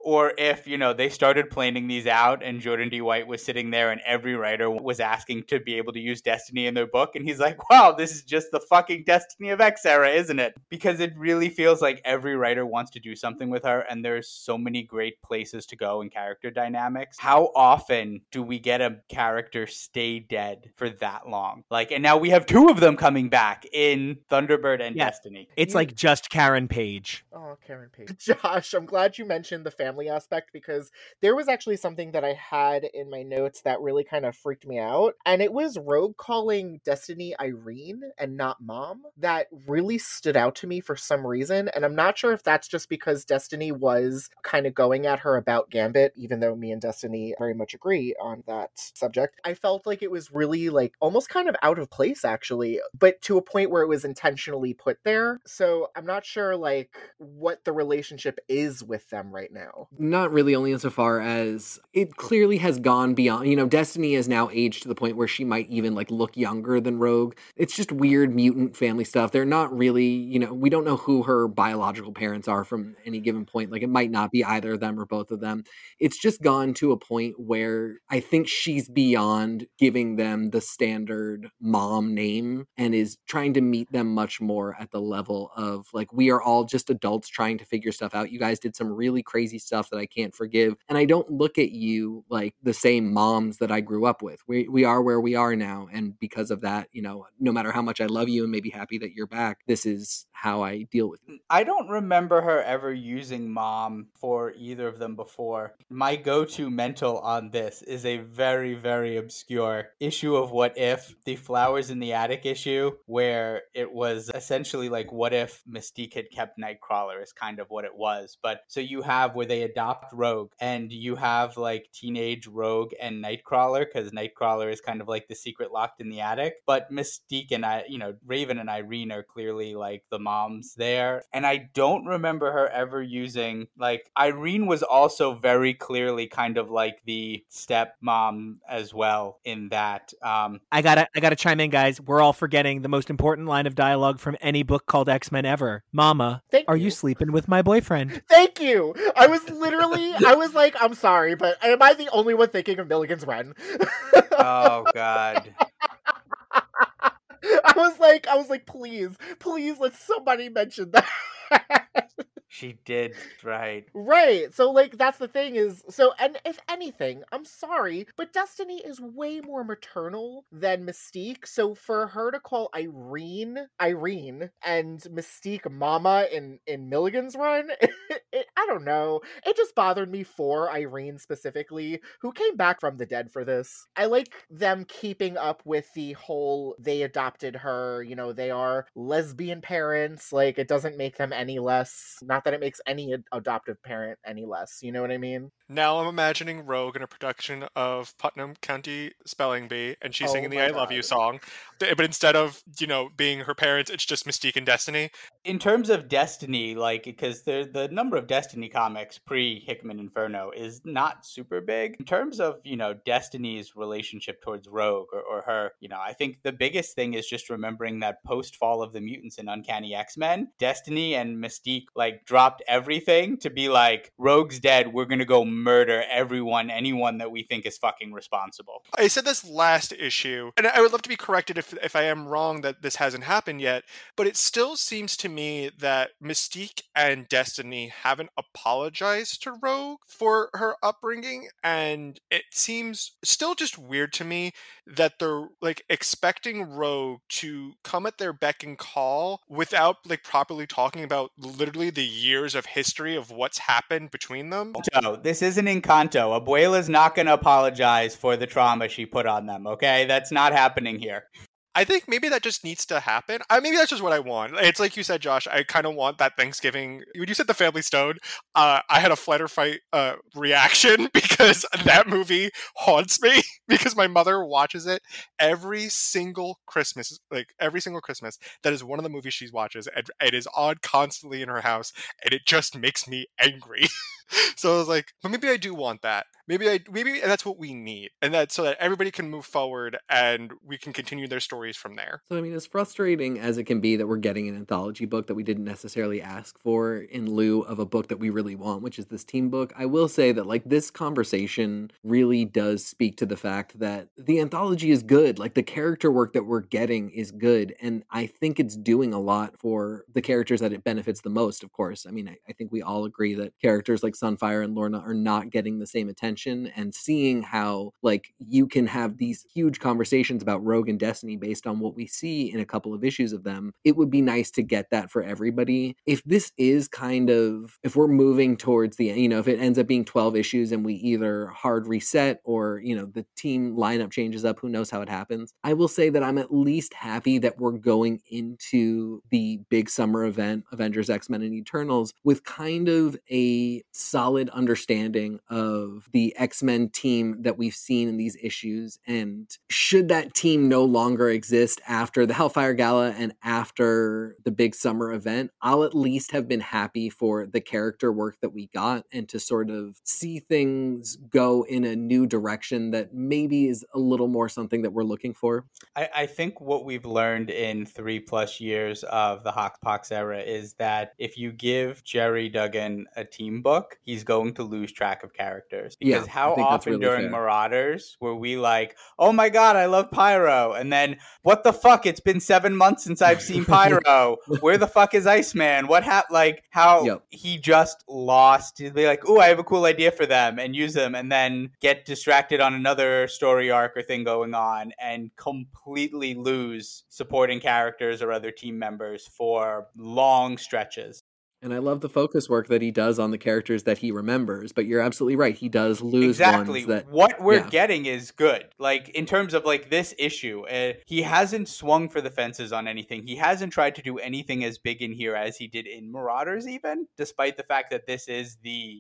or if, they started planning these out and Jordan D. White was sitting there and every writer was asking to be able to use Destiny in their book. And he's like, wow, this is just the fucking Destiny of X era, isn't it? Because it really feels like every writer wants to do something with her, and there's so many great places to go in character dynamics. How often do we get a character stay dead for that long? And now we have two of them coming back in Thunderbird and Destiny. It's like just Karen Page. Oh, Karen Page. Josh, I'm glad you mentioned the family aspect, because there was actually something that I had in my notes that really kind of freaked me out. And it was Rogue calling Destiny Irene and not Mom. That really stood out to me for some reason. And I'm not sure if that's just because Destiny was kind of going at her about Gambit, even though me and Destiny very much agree on that subject. I felt like it was really almost kind of out of place, actually, but to a point where it was intentionally put there. So I'm not sure what the relationship is with them right now. Not really, only insofar as it clearly has gone beyond, Destiny is now aged to the point where she might even look younger than Rogue. It's just weird mutant family stuff. They're not really, we don't know who her biological parents are from any given point. It might not be either of them or both of them. It's just gone to a point where I think she's beyond giving them the standard mom name and is trying to meet them much more at the level of we are all just adults trying to figure stuff out. You guys did some really crazy stuff that I can't forgive. And I don't look at you like the same moms that I grew up with. We are where we are now. And because of that, no matter how much I love you and may be happy that you're back, this is how I deal with it. I don't remember her ever using mom for either of them before. My go-to mental on this is a very, very obscure issue of What If, the Flowers in the Attic issue, where it was essentially what if Mystique had kept Nightcrawler is kind of what it was. But so you have where they adopt Rogue, and you have teenage Rogue and Nightcrawler, because Nightcrawler is kind of the secret locked in the attic. But Mystique and Raven and Irene are clearly the moms there. And I don't remember her ever using Irene was also very clearly kind of the stepmom as well in that. I gotta chime in, guys. We're all forgetting the most important line of dialogue from any book called X-Men ever. Mama, are you sleeping with my boyfriend? Thank you. I was I'm sorry, but am I the only one thinking of Milligan's Run? Oh God. I was like, please, let somebody mention that. She did, right. Right. So, that's the thing is, and if anything, I'm sorry, but Destiny is way more maternal than Mystique. So for her to call Irene, and Mystique Mama in Milligan's Run, I don't know. It just bothered me for Irene specifically, who came back from the dead for this. I like them keeping up with the whole, they adopted her, they are lesbian parents. It doesn't make them any less, not that it makes any adoptive parent any less. You know what I mean? Now I'm imagining Rogue in a production of Putnam County Spelling Bee, and she's singing the I Love You song. But instead of, being her parents, it's just Mystique and Destiny. In terms of Destiny, because the number of Destiny comics pre-Hickman Inferno is not super big. In terms of, Destiny's relationship towards Rogue or her, I think the biggest thing is just remembering that post-Fall of the Mutants in Uncanny X-Men, Destiny and Mystique, dropped everything to be Rogue's dead, we're gonna go murder anyone that we think is fucking responsible. I said this last issue, and I would love to be corrected if I am wrong that this hasn't happened yet, but it still seems to me that Mystique and Destiny haven't apologized to Rogue for her upbringing, and it seems still just weird to me that they're expecting Rogue to come at their beck and call without properly talking about literally the years of history of what's happened between them. So this isn't Encanto. Abuela's not going to apologize for the trauma she put on them, okay? That's not happening here. I think maybe that just needs to happen. Maybe that's just what I want. It's like you said, Josh, I kind of want that Thanksgiving. When you said the Family Stone, I had a flight or fight reaction because that movie haunts me because my mother watches it every single Christmas. Every single Christmas. That is one of the movies she watches. And it is on constantly in her house, and it just makes me angry. So I was like, but maybe I do want that. Maybe that's what we need. And that's so that everybody can move forward and we can continue their stories from there. So, I mean, as frustrating as it can be that we're getting an anthology book that we didn't necessarily ask for in lieu of a book that we really want, which is this team book, I will say that, like, this conversation really does speak to the fact that the anthology is good. Like, the character work that we're getting is good. And I think it's doing a lot for the characters that it benefits the most, of course. I mean, I think we all agree that characters like Sunfire and Lorna are not getting the same attention, and seeing how, like, you can have these huge conversations about Rogue and Destiny based on what we see in a couple of issues of them, it would be nice to get that for everybody. If this is kind of, if we're moving towards the, if it ends up being 12 issues and we either hard reset or, the team lineup changes up, who knows how it happens, I will say that I'm at least happy that we're going into the big summer event, Avengers, X-Men, and Eternals, with kind of a solid understanding of the X-Men team that we've seen in these issues. And should that team no longer exist after the Hellfire Gala and after the big summer event, I'll at least have been happy for the character work that we got and to sort of see things go in a new direction that maybe is a little more something that we're looking for. I think what we've learned in 3+ years of the Hoxpox era is that if you give Jerry Duggan a team book, he's going to lose track of characters. Because how often really during Marauders were we like, oh my God, I love Pyro. And then, what the fuck? It's been 7 months since I've seen Pyro. Where the fuck is Iceman? What happened? Like, how he just lost. He'd be like, ooh, I have a cool idea for them, and use them, and then get distracted on another story arc or thing going on and completely lose supporting characters or other team members for long stretches. And I love the focus work that he does on the characters that he remembers, but you're absolutely right. He does lose ones that... What we're getting is good. Like, in terms of, like, this issue, he hasn't swung for the fences on anything. He hasn't tried to do anything as big in here as he did in Marauders even, despite the fact that this is the,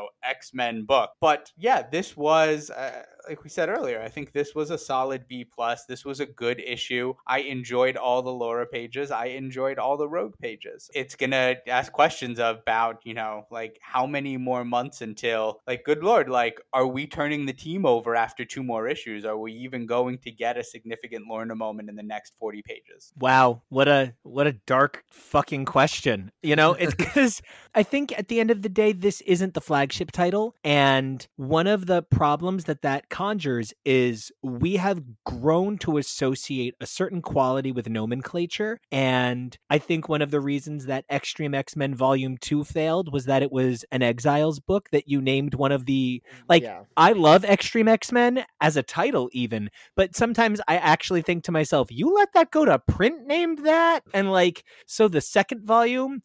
X-Men book. But, yeah, this was... like we said earlier, I think this was a solid B+. This was a good issue. I enjoyed all the Laura pages. I enjoyed all the Rogue pages. It's going to ask questions about, like, how many more months until, like, good Lord, like, are we turning the team over after 2 more issues? Are we even going to get a significant Lorna moment in the next 40 pages? Wow. What a dark fucking question. It's because I think at the end of the day, this isn't the flagship title. And one of the problems that conjures is we have grown to associate a certain quality with nomenclature. And I think one of the reasons that Extreme X-Men Volume 2 failed was that it was an Exiles book that you named one of the, I love Extreme X-Men as a title even, but sometimes I actually think to myself, you let that go to print named that? And so the second volume,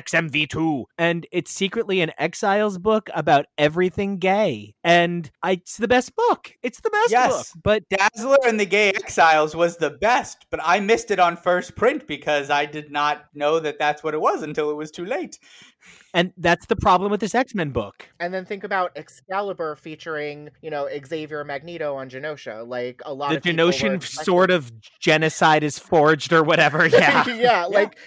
XXMV2, and it's secretly an Exiles book about everything gay. And it's the best book. It's the best book. But Dazzler and the Gay Exiles was the best, but I missed it on first print because I did not know that that's what it was until it was too late. And that's the problem with this X-Men book. And then think about Excalibur featuring, Xavier Magneto on Genosha. Like, a lot of the Genosian sort of genocide is forged or whatever. Yeah.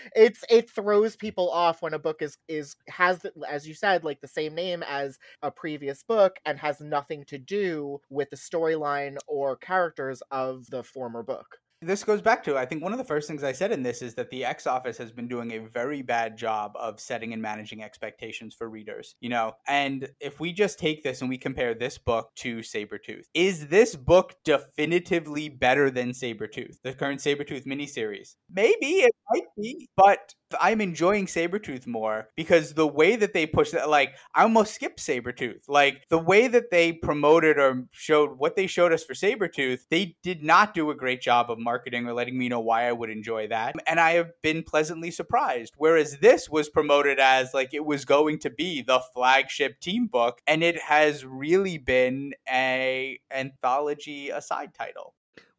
It throws people off when a book has as you said, like, the same name as a previous book and has nothing to do with the storyline or characters of the former book. This goes back to, I think one of the first things I said in this is that the X Office has been doing a very bad job of setting and managing expectations for readers, and if we just take this and we compare this book to Sabretooth, is this book definitively better than Sabretooth, the current Sabretooth miniseries? Maybe it might be, but I'm enjoying Sabretooth more because the way that they push that, like, I almost skipped Sabretooth. Like, the way that they promoted or showed what they showed us for Sabretooth, they did not do a great job of marketing or letting me know why I would enjoy that. And I have been pleasantly surprised. Whereas this was promoted as, like, it was going to be the flagship team book, and it has really been a anthology, a side title.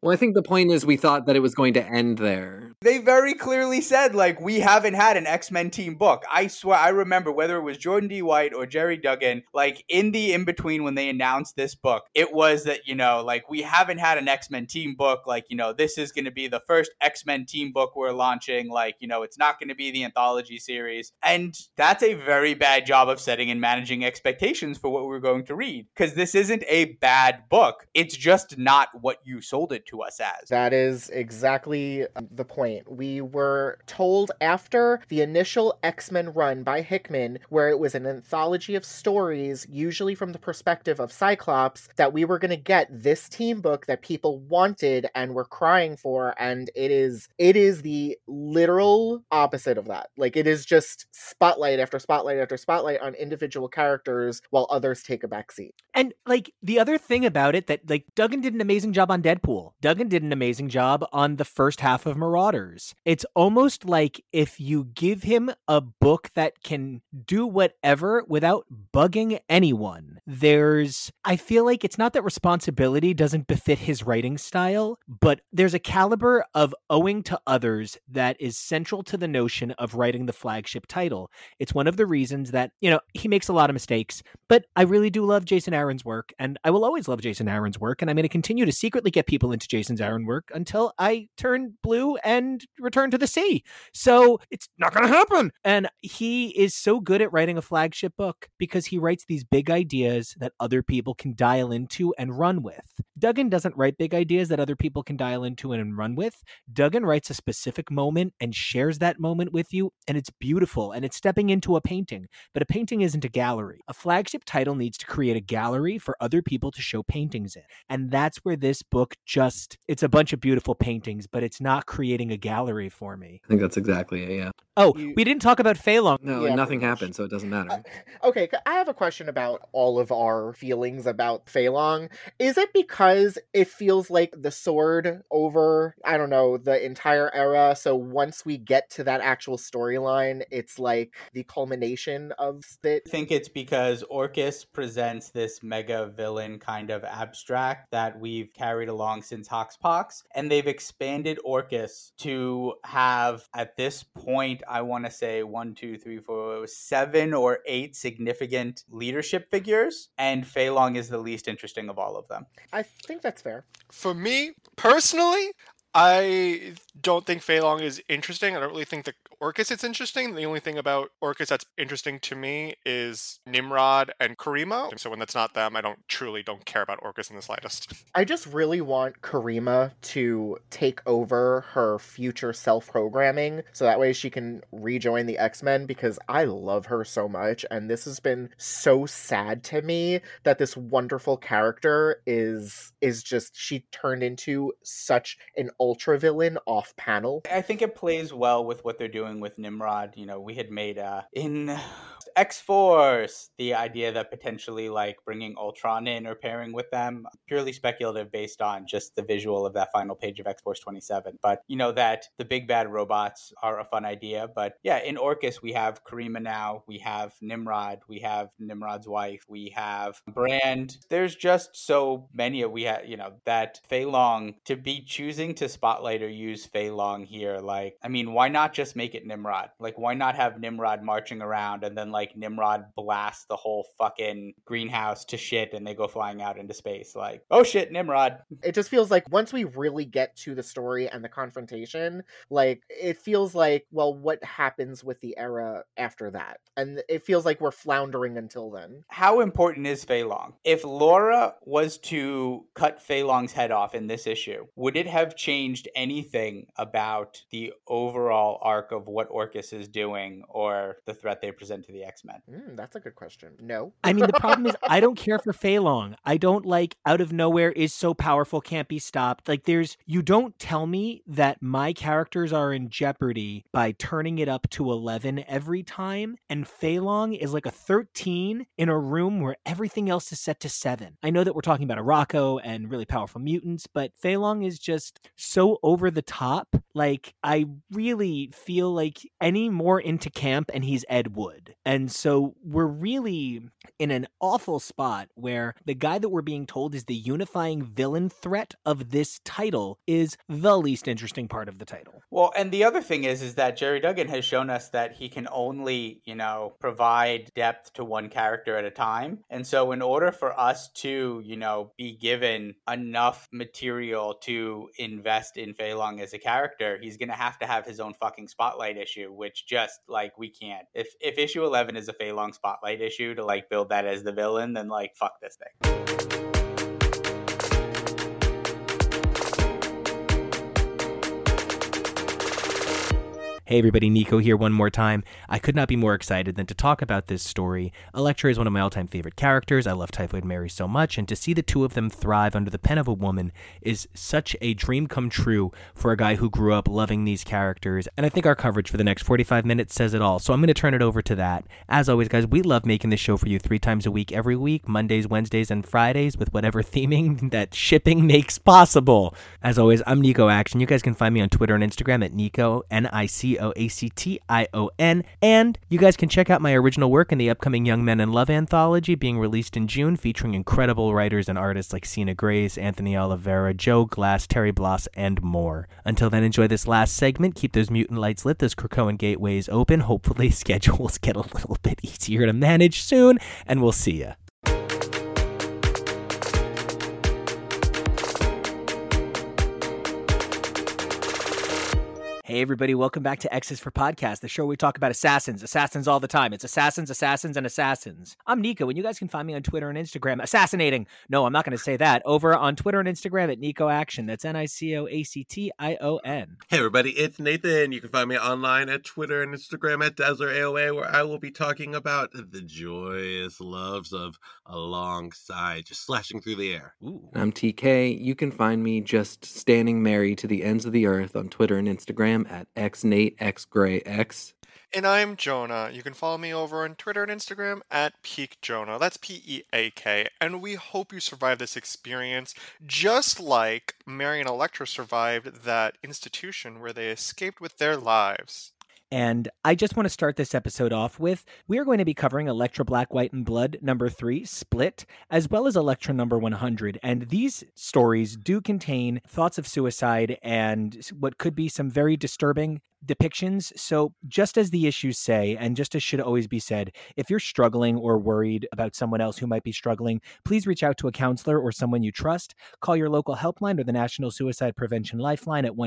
Well, I think the point is we thought that it was going to end there. They very clearly said, like, we haven't had an X-Men team book. I swear, I remember whether it was Jordan D. White or Jerry Duggan, like, in the in-between when they announced this book, it was that, you know, like, we haven't had an X-Men team book. Like, you know, this is going to be the first X-Men team book we're launching. Like, you know, it's not going to be the anthology series. And that's a very bad job of setting and managing expectations for what we're going to read. Because this isn't a bad book. It's just not what you sold it to us as. That is exactly the point. We were told after the initial X-Men run by Hickman, where it was an anthology of stories, usually from the perspective of Cyclops, that we were going to get this team book that people wanted and were crying for, and it is the literal opposite of that. Like, it is just spotlight after spotlight after spotlight on individual characters while others take a backseat. And, like, the other thing about it that, like, Duggan did an amazing job on Deadpool. Duggan did an amazing job on the first half of Marauders. It's almost like if you give him a book that can do whatever without bugging anyone, I feel like it's not that responsibility doesn't befit his writing style, but there's a caliber of owing to others that is central to the notion of writing the flagship title. It's one of the reasons that, you know, he makes a lot of mistakes, but I really do love Jason Aaron's work, and I will always love Jason Aaron's work, and I'm going to continue to secretly get people into Jason Aaron's work until I turn blue and return to the sea. So it's not going to happen. And he is so good at writing a flagship book because he writes these big ideas that other people can dial into and run with. Duggan doesn't write big ideas that other people can dial into and run with. Duggan writes a specific moment and shares that moment with you, and it's beautiful, and it's stepping into a painting. But a painting isn't a gallery. A flagship title needs to create a gallery for other people to show paintings in. And that's where this book it's a bunch of beautiful paintings, but it's not creating a gallery for me. I think that's exactly it, yeah. Oh, we didn't talk about Fei Long. No, Yeah, nothing happened, so it doesn't matter. Okay, I have a question about all of our feelings about Fei Long. Is it because it feels like the sword over, I don't know, the entire era, so once we get to that actual storyline, it's like the culmination of it? I think it's because Orcus presents this mega villain kind of abstract that we've carried along since Hoxpox, and they've expanded Orcus to have, at this point, I want to say 7 or 8 significant leadership figures, and Fei Long is the least interesting of all of them. I think that's fair. For me, personally, I don't think Fei Long is interesting. I don't really think that Orcus is interesting. The only thing about Orcus that's interesting to me is Nimrod and Karima. So when that's not them, I don't care about Orcus in the slightest. I just really want Karima to take over her future self-programming so that way she can rejoin the X-Men, because I love her so much, and this has been so sad to me that this wonderful character is just, she turned into such an ultra villain off panel. I think it plays well with what they're doing with Nimrod. You know, we had made in X-Force the idea that potentially like bringing Ultron in or pairing with them, purely speculative based on just the visual of that final page of X-Force 27. But you know that the big bad robots are a fun idea. But yeah, in Orcus we have Karima now, we have Nimrod, we have Nimrod's wife, we have Brand. There's just so many. We have, you know, that Fei Long, to be choosing to spotlight or use Fei Long here, like, I mean, why not just make it Nimrod? Like, why not have Nimrod marching around and then like Nimrod blasts the whole fucking greenhouse to shit and they go flying out into space? Like, oh shit, Nimrod. It just feels like once we really get to the story and the confrontation, like, it feels like, well, what happens with the era after that? And it feels like we're floundering until then. How important is Fei Long? If Laura was to cut Fei Long's head off in this issue, would it have changed anything about the overall arc of what Orcus is doing or the threat they present to the X-Men? That's a good question. No. I mean, the problem is I don't care for Fei Long. I don't like out of nowhere is so powerful, can't be stopped. Like, you don't tell me that my characters are in jeopardy by turning it up to 11 every time, and Fei Long is like a 13 in a room where everything else is set to 7. I know that we're talking about Arakko and really powerful mutants, but Fei Long is just so over the top. Like, I really feel like any more into camp and he's Ed Wood. And And so we're really in an awful spot where the guy that we're being told is the unifying villain threat of this title is the least interesting part of the title. Well, and the other thing is that Jerry Duggan has shown us that he can only, provide depth to one character at a time. And so in order for us to, be given enough material to invest in Fei Long as a character, he's going to have his own fucking spotlight issue, which just we can't. If issue 11 is a Fei Long spotlight issue to build that as the villain, then fuck this thing. Hey everybody, Nico here one more time. I could not be more excited than to talk about this story. Elektra is one of my all-time favorite characters. I love Typhoid Mary so much, and to see the two of them thrive under the pen of a woman is such a dream come true for a guy who grew up loving these characters, and I think our coverage for the next 45 minutes says it all, so I'm going to turn it over to that. As always, guys, we love making this show for you 3 times a week, every week, Mondays, Wednesdays, and Fridays, with whatever theming that shipping makes possible. As always, I'm Nico Action. You guys can find me on Twitter and Instagram at Nico, Nico Action, and you guys can check out my original work in the upcoming Young Men in Love anthology being released in June, featuring incredible writers and artists like Sina Grace, Anthony Oliveira, Joe Glass, Terry Bloss, and more. Until then, enjoy this last segment, keep those mutant lights lit, those Krakoan gateways open, hopefully schedules get a little bit easier to manage soon, and we'll see ya. Hey everybody, welcome back to X's for Podcast, the show where we talk about assassins all the time. It's assassins, and assassins. I'm Nico, and you guys can find me on Twitter and Instagram, assassinating. No, I'm not going to say that. Over on Twitter and Instagram at Nico Action. That's NicoAction. Hey everybody, it's Nathan. You can find me online at Twitter and Instagram at DazzlerAOA, where I will be talking about the joyous loves of alongside, just slashing through the air. Ooh. I'm TK. You can find me just standing merry to the ends of the earth on Twitter and Instagram at xnateXgrayX. And I'm Jonah. You can follow me over on Twitter and Instagram at PeakJonah. That's Peak. And we hope you survive this experience just like Mary and Elektra survived that institution where they escaped with their lives. And I just want to start this episode off with, we are going to be covering Elektra Black, White, and Blood number 3, Split, as well as Elektra number 100. And these stories do contain thoughts of suicide and what could be some very disturbing depictions. So just as the issues say, and just as should always be said, if you're struggling or worried about someone else who might be struggling, please reach out to a counselor or someone you trust. Call your local helpline or the National Suicide Prevention Lifeline at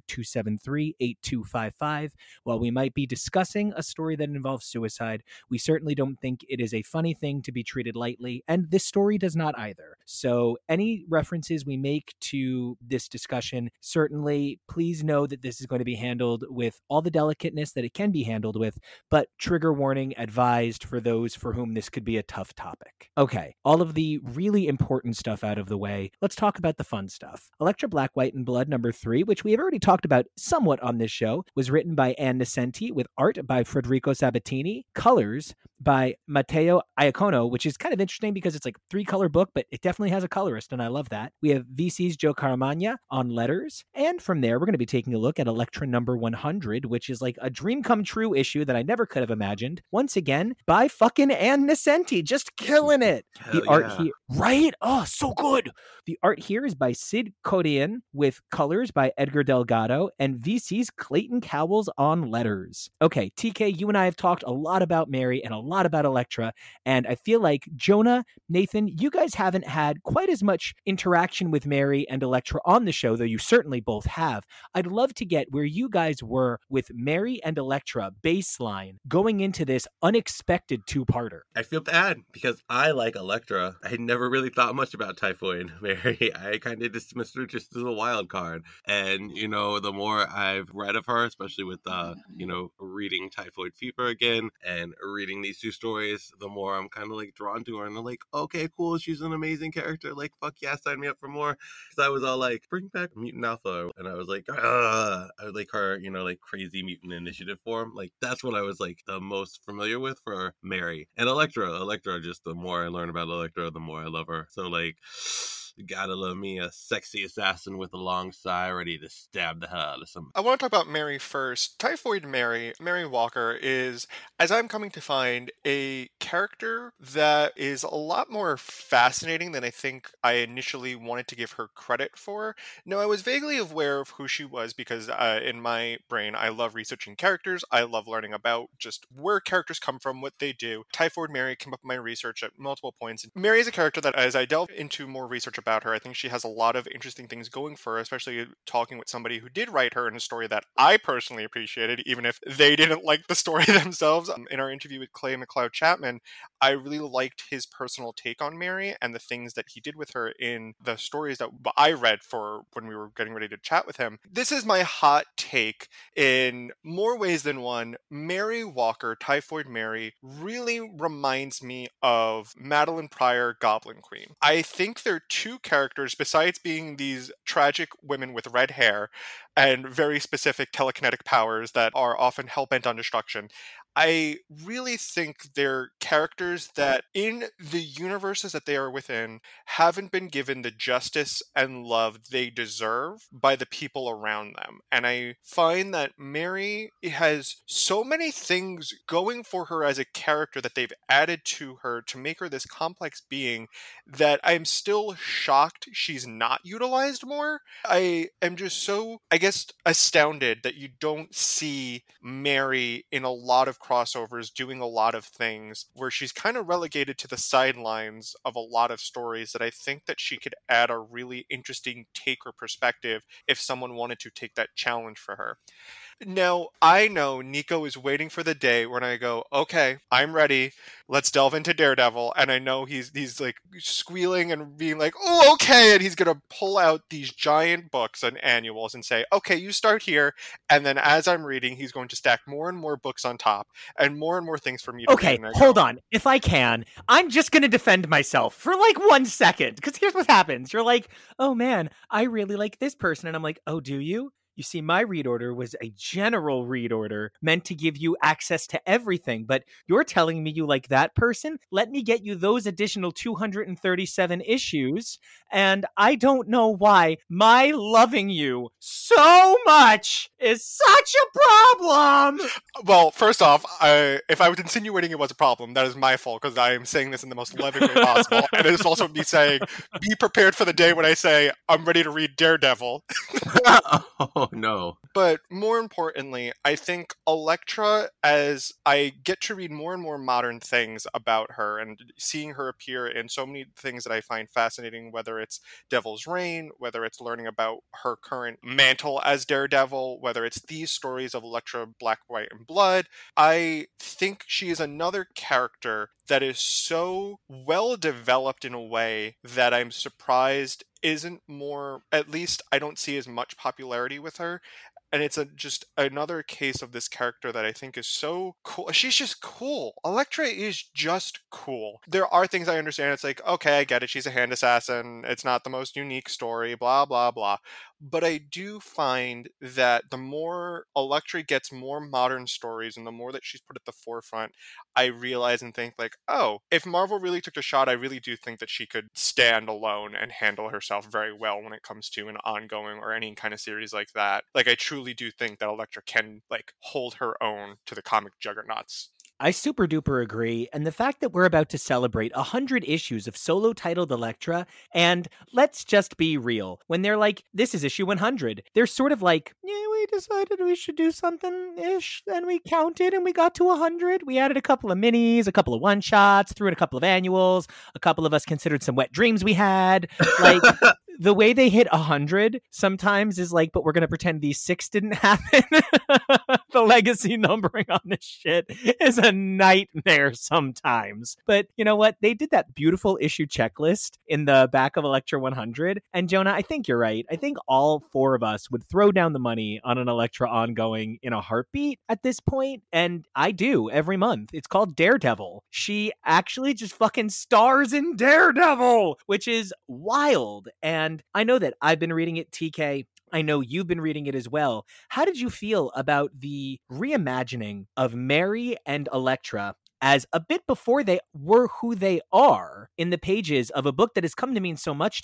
1-800-273-8255. While we might be discussing a story that involves suicide, we certainly don't think it is a funny thing to be treated lightly, and this story does not either. So any references we make to this discussion, certainly please know that this is going to be handled with all the delicateness that it can be handled with, but trigger warning advised for those for whom this could be a tough topic. Okay, all of the really important stuff out of the way, let's talk about the fun stuff. Elektra Black, White, and Blood number 3, which we have already talked about somewhat on this show, was written by Ann Nesenti with art by Federico Sabatini, colors by Matteo Iacono, which is kind of interesting because it's like a 3-color book, but it definitely has a colorist, and I love that. We have VC's Joe Caramagna on letters, and from there, we're going to be taking a look at Elektra number 100, which is like a dream come true issue that I never could have imagined. Once again, by fucking Ann Nesenti, just killing it. Hell the art yeah. here, right? Oh, so good. The art here is by Sid Codian with colors by Edgar Delgado and VC's Clayton Cowles on letters. Okay, TK, you and I have talked a lot about Mary and a lot about Elektra, and I feel like Jonah, Nathan, you guys haven't had quite as much interaction with Mary and Elektra on the show, though you certainly both have. I'd love to get where you guys were with Mary and Elektra baseline going into this unexpected 2-parter. I feel bad because I like Elektra. I never really thought much about Typhoid Mary. I kind of dismissed her just as a wild card. And, the more I've read of her, especially with, reading Typhoid Fever again and reading these 2 stories, the more I'm kind of drawn to her. And I'm like, okay, cool. She's an amazing character. Fuck yeah, sign me up for more. Because I was all bring back Mutant Alpha. And I was like, I would like her, crazy mutant initiative form. That's what I was the most familiar with for Mary. And Elektra, just the more I learn about Elektra, the more I love her. So You gotta love me a sexy assassin with a long sigh ready to stab the hell out of somebody. I want to talk about Mary first. Typhoid Mary, Mary Walker, is, as I'm coming to find, a character that is a lot more fascinating than I think I initially wanted to give her credit for. Now, I was vaguely aware of who she was because in my brain, I love researching characters. I love learning about just where characters come from, what they do. Typhoid Mary came up in my research at multiple points. Mary is a character that, as I delve into more research about her, I think she has a lot of interesting things going for her, especially talking with somebody who did write her in a story that I personally appreciated, even if they didn't like the story themselves. In our interview with Clay McLeod Chapman, I really liked his personal take on Mary and the things that he did with her in the stories that I read for when we were getting ready to chat with him. This is my hot take in more ways than one. Mary Walker, Typhoid Mary, really reminds me of Madeline Pryor, Goblin Queen. I think they're two characters, besides being these tragic women with red hair and very specific telekinetic powers that are often hell-bent on destruction. I really think they're characters that, in the universes that they are within, haven't been given the justice and love they deserve by the people around them. And I find that Mary has so many things going for her as a character that they've added to her to make her this complex being that I'm still shocked she's not utilized more. I am just so, I guess, astounded that you don't see Mary in a lot of crossovers doing a lot of things, where she's kind of relegated to the sidelines of a lot of stories that I think that she could add a really interesting take or perspective if someone wanted to take that challenge for her. Now, I know Nico is waiting for the day when I go, okay, I'm ready. Let's delve into Daredevil. And I know he's like squealing and being like, oh, okay. And he's going to pull out these giant books and annuals and say, okay, you start here. And then as I'm reading, he's going to stack more and more books on top and more things for me to Okay, read. And I hold go, on. If I can, I'm just going to defend myself for like 1 second. Because here's what happens. You're like, oh man, I really like this person. And I'm like, oh, do you? You see, my read order was a general read order meant to give you access to everything, but you're telling me you like that person? Let me get you those additional 237 issues, and I don't know why my loving you so much is such a problem! Well, first off, if I was insinuating it was a problem, that is my fault, because I am saying this in the most loving way possible. And it is also me saying, be prepared for the day when I say, I'm ready to read Daredevil. Oh, no. But more importantly, I think Elektra, as I get to read more and more modern things about her and seeing her appear in so many things that I find fascinating, whether it's Devil's Reign, whether it's learning about her current mantle as Daredevil, whether it's these stories of Elektra, Black, White, and Blood, I think she is another character that is so well developed in a way that I'm surprised isn't more, at least I don't see as much popularity with her. And it's just another case of this character that I think is so cool. She's just cool. Elektra is just cool. There are things I understand. It's like, okay, I get it. She's a hand assassin. It's not the most unique story, blah, blah, blah. But I do find that the more Elektra gets more modern stories and the more that she's put at the forefront, I realize and think like, oh, if Marvel really took a shot, I really do think that she could stand alone and handle herself very well when it comes to an ongoing or any kind of series like that. Like, I truly do think that Elektra can like hold her own to the comic juggernauts. I super duper agree. And the fact that we're about to celebrate 100 issues of solo titled Elektra, and let's just be real, when they're like, this is issue 100, they're sort of like, yeah, we decided we should do something-ish, and we counted and we got to 100. We added a couple of minis, a couple of one-shots, threw in a couple of annuals, a couple of us considered some wet dreams we had. Like, the way they hit 100 sometimes is like, but we're going to pretend these 6 didn't happen. The legacy numbering on this shit is a nightmare sometimes. But you know what? They did that beautiful issue checklist in the back of Elektra 100. And Jonah, I think you're right. I think all 4 of us would throw down the money on an Elektra ongoing in a heartbeat at this point. And I do every month. It's called Daredevil. She actually just fucking stars in Daredevil, which is wild. And I know that I've been reading it, TK. I know you've been reading it as well. How did you feel about the reimagining of Mary and Elektra as a bit before they were who they are in the pages of a book that has come to mean so much to you?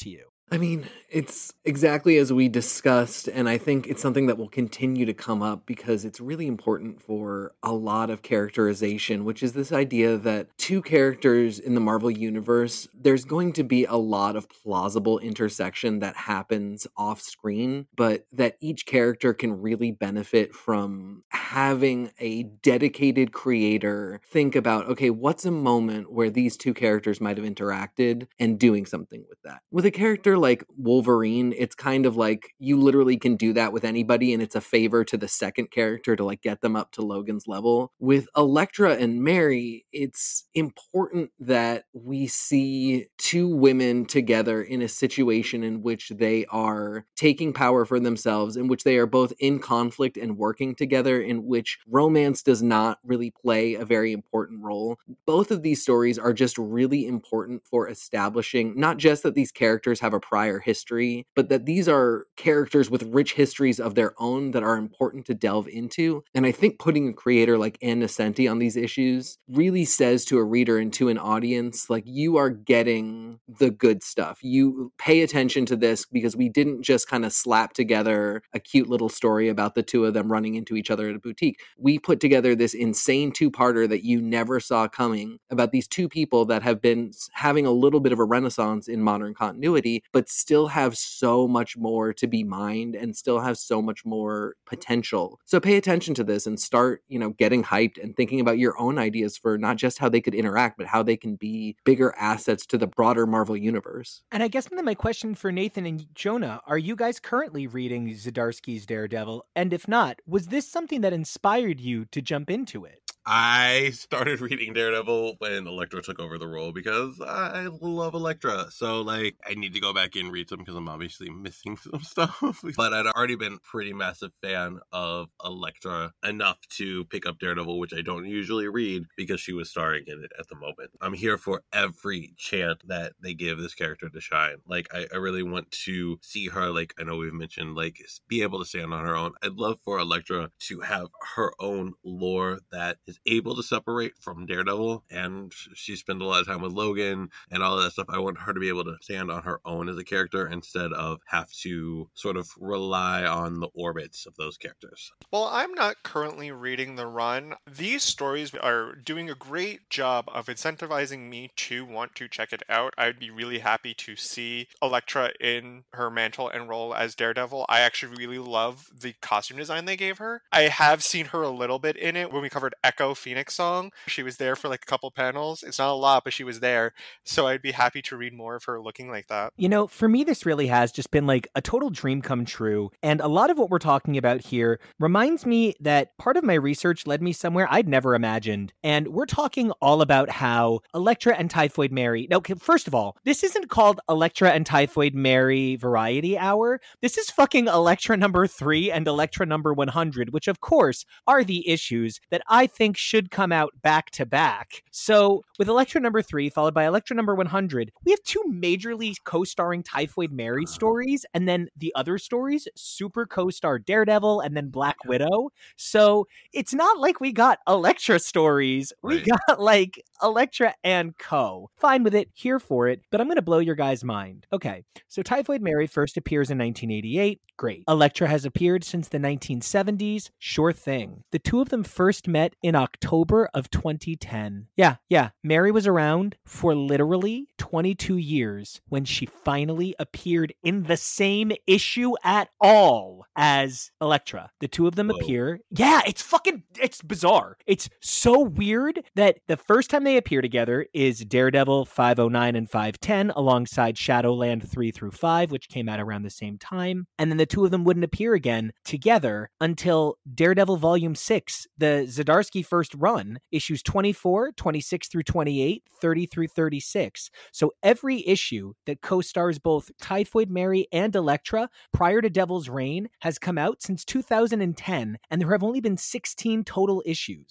I mean, it's exactly as we discussed, and I think it's something that will continue to come up because it's really important for a lot of characterization, which is this idea that two characters in the Marvel Universe, there's going to be a lot of plausible intersection that happens off screen, but that each character can really benefit from having a dedicated creator think about, okay, what's a moment where these two characters might have interacted and doing something with that. With a character like Wolverine, it's kind of like you literally can do that with anybody, and it's a favor to the second character to like get them up to Logan's level. With Elektra and Mary, it's important that we see two women together in a situation in which they are taking power for themselves, in which they are both in conflict and working together, in which romance does not really play a very important role. Both of these stories are just really important for establishing not just that these characters have a prior history, but that these are characters with rich histories of their own that are important to delve into. And I think putting a creator like Ann Nocenti on these issues really says to a reader and to an audience, like, you are getting the good stuff. You pay attention to this because we didn't just kind of slap together a cute little story about the two of them running into each other at a boutique. We put together this insane two-parter that you never saw coming about these two people that have been having a little bit of a renaissance in modern continuity, but still have so much more to be mined and still have so much more potential. So pay attention to this and start, getting hyped and thinking about your own ideas for not just how they could interact, but how they can be bigger assets to the broader Marvel universe. And I guess then my question for Nathan and Jonah, are you guys currently reading Zdarsky's Daredevil? And if not, was this something that inspired you to jump into it? I started reading Daredevil when Elektra took over the role because I love Elektra. So, I need to go back and read some because I'm obviously missing some stuff. But I'd already been a pretty massive fan of Elektra enough to pick up Daredevil, which I don't usually read because she was starring in it at the moment. I'm here for every chance that they give this character to shine. I really want to see her, I know we've mentioned, be able to stand on her own. I'd love for Elektra to have her own lore that is able to separate from Daredevil, and she spent a lot of time with Logan and all of that stuff. I want her to be able to stand on her own as a character instead of have to sort of rely on the orbits of those characters. Well, I'm not currently reading the run. These stories are doing a great job of incentivizing me to want to check it out. I'd be really happy to see Elektra in her mantle and role as Daredevil. I actually really love the costume design they gave her. I have seen her a little bit in it when we covered Echo Phoenix Song. She was there for a couple panels. It's not a lot, but she was there. So I'd be happy to read more of her looking like that. For me, this really has just been a total dream come true. And a lot of what we're talking about here reminds me that part of my research led me somewhere I'd never imagined. And we're talking all about how Elektra and Typhoid Mary. Now, first of all, this isn't called Elektra and Typhoid Mary Variety Hour. This is fucking Elektra number 3 and Elektra number 100, which of course are the issues that I think should come out back to back. So with Elektra number 3 followed by Elektra number 100, we have two majorly co-starring Typhoid Mary stories, and then the other stories super co-star Daredevil and then Black Widow. So it's not like we got Elektra stories. We got Elektra and co. Fine with it, here for it, but I'm going to blow your guys' mind. Okay, so Typhoid Mary first appears in 1988. Great. Elektra has appeared since the 1970s. Sure thing. The two of them first met in October of 2010. Yeah. Mary was around for literally 22 years when she finally appeared in the same issue at all as Elektra. The two of them appear. Yeah, it's bizarre. It's so weird that the first time they appear together is Daredevil 509 and 510 alongside Shadowland 3 through 5, which came out around the same time. And then the two of them wouldn't appear again together until Daredevil Volume 6, the Zdarsky first run, issues 24, 26 through 28, 30 through 36. So every issue that co-stars both Typhoid Mary and Elektra prior to Devil's Reign has come out since 2010, and there have only been 16 total issues.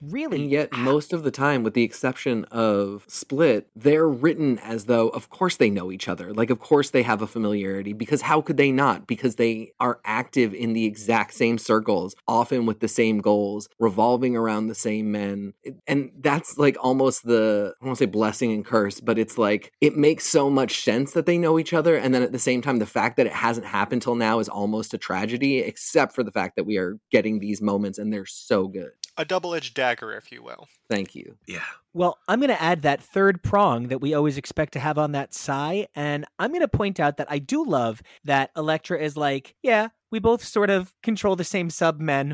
Really? And yet, most of the time, with the exception of Split, they're written as though, of course, they know each other. Like, of course, they have a familiarity, because how could they not? Because they are active in the exact same circles, often with the same goals, revolving around the same men. And that's like almost the, I won't say blessing and curse, but it's like, it makes so much sense that they know each other. And then at the same time, the fact that it hasn't happened till now is almost a tragedy, except for the fact that we are getting these moments and they're so good. A double-edged dagger, if you will. Thank you. Yeah. Well, I'm going to add that third prong that we always expect to have on that sigh. And I'm going to point out that I do love that Elektra is like, yeah, we both sort of control the same sub-men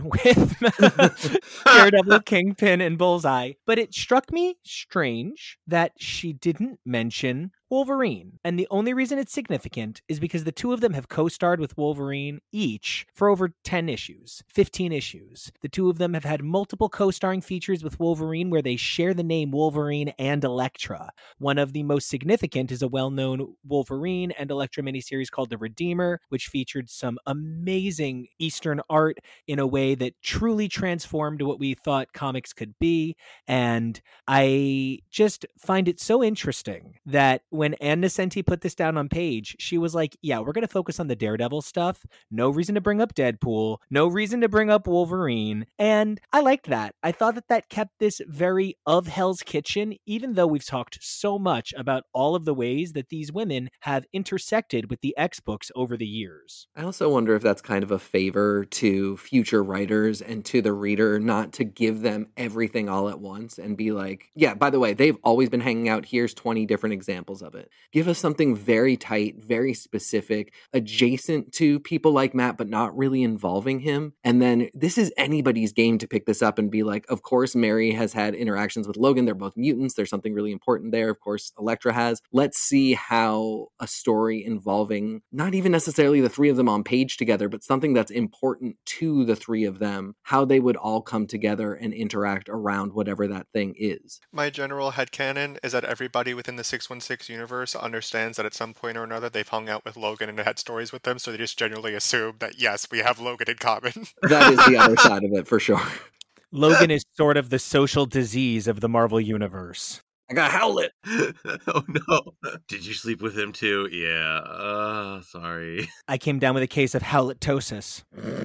with Daredevil, Kingpin, and Bullseye. But it struck me strange that she didn't mention Wolverine. And the only reason it's significant is because the two of them have co-starred with Wolverine each for over 10 issues, 15 issues. The two of them have had multiple co-starring features with Wolverine where they share the name Wolverine and Elektra. One of the most significant is a well-known Wolverine and Elektra miniseries called The Redeemer, which featured some amazing Eastern art in a way that truly transformed what we thought comics could be. And I just find it so interesting that when Ann Nocenti put this down on page, she was like, yeah, we're going to focus on the Daredevil stuff. No reason to bring up Deadpool. No reason to bring up Wolverine. And I liked that. I thought that that kept this very of Hell's Kitchen, even though we've talked so much about all of the ways that these women have intersected with the X books over the years. I also wonder if that's kind of a favor to future writers and to the reader, not to give them everything all at once and be like, yeah, by the way, they've always been hanging out. Here's 20 different examples of it. Give us something very tight, very specific, adjacent to people like Matt, but not really involving him. And then this is anybody's game to pick this up and be like, of course, Mary has had interactions with Logan. They're both mutants. There's something really important there. Of course, Elektra has. Let's see how a story involving not even necessarily the three of them on page together, but something that's important to the three of them, how they would all come together and interact around whatever that thing is. My general headcanon is that everybody within the 616 universe understands that at some point or another they've hung out with Logan and had stories with them, so they just generally assume that, yes, we have Logan in common. That is the other side of it, for sure. Logan is sort of the social disease of the Marvel Universe. I got Howlet. Oh no. Did you sleep with him too? Yeah. Sorry. I came down with a case of howletosis.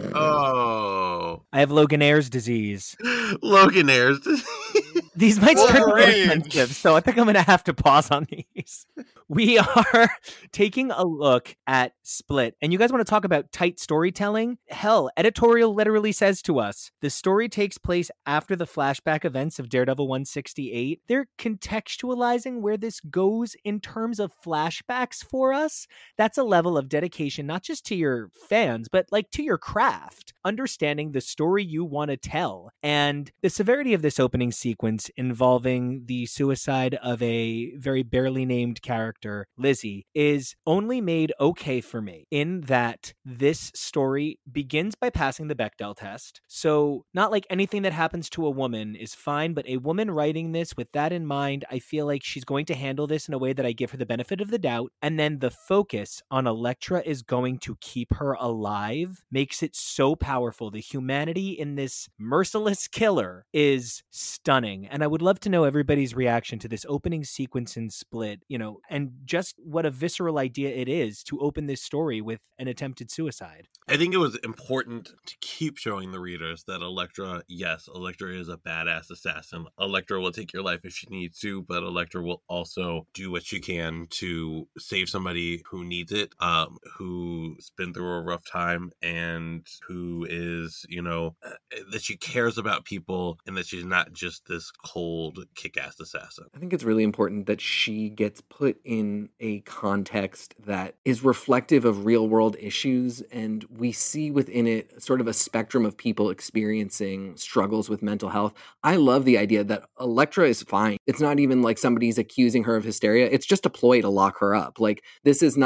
Oh. I have Loganaire's disease. Loganaire's. These might start to get Wolverine. offensive, so I think I'm going to have to pause on these. We are taking a look at Split, and you guys want to talk about tight storytelling? Hell, editorial literally says to us, the story takes place after the flashback events of Daredevil 168. They're contextualizing where this goes in terms of flashbacks for us. That's a level of dedication, not just to your fans, but like to your craft, understanding the story you want to tell. And the severity of this opening sequence involving the suicide of a very barely named character, Lizzie, is only made okay for me in that this story begins by passing the Bechdel test. So not like anything that happens to a woman is fine, but a woman writing this with that in mind, I feel like she's going to handle this in a way that I give her the benefit of the doubt. And then the focus on Elektra is going to keep her alive, makes it so powerful. The humanity in this merciless killer is stunning. And I would love to know everybody's reaction to this opening sequence in Split, and just what a visceral idea it is to open this story with an attempted suicide. I think it was important to keep showing the readers that Elektra is a badass assassin. Elektra will take your life if she needs to, but Elektra will also do what she can to save somebody who needs it, who's been through a rough time, and who is, that she cares about people and that she's not just this cold, kick-ass assassin. I think it's really important that she gets put in a context that is reflective of real-world issues, and we see within it sort of a spectrum of people experiencing struggles with mental health. I love the idea that Elektra is fine. It's not even like somebody's accusing her of hysteria. It's just a ploy to lock her up. Like, this is not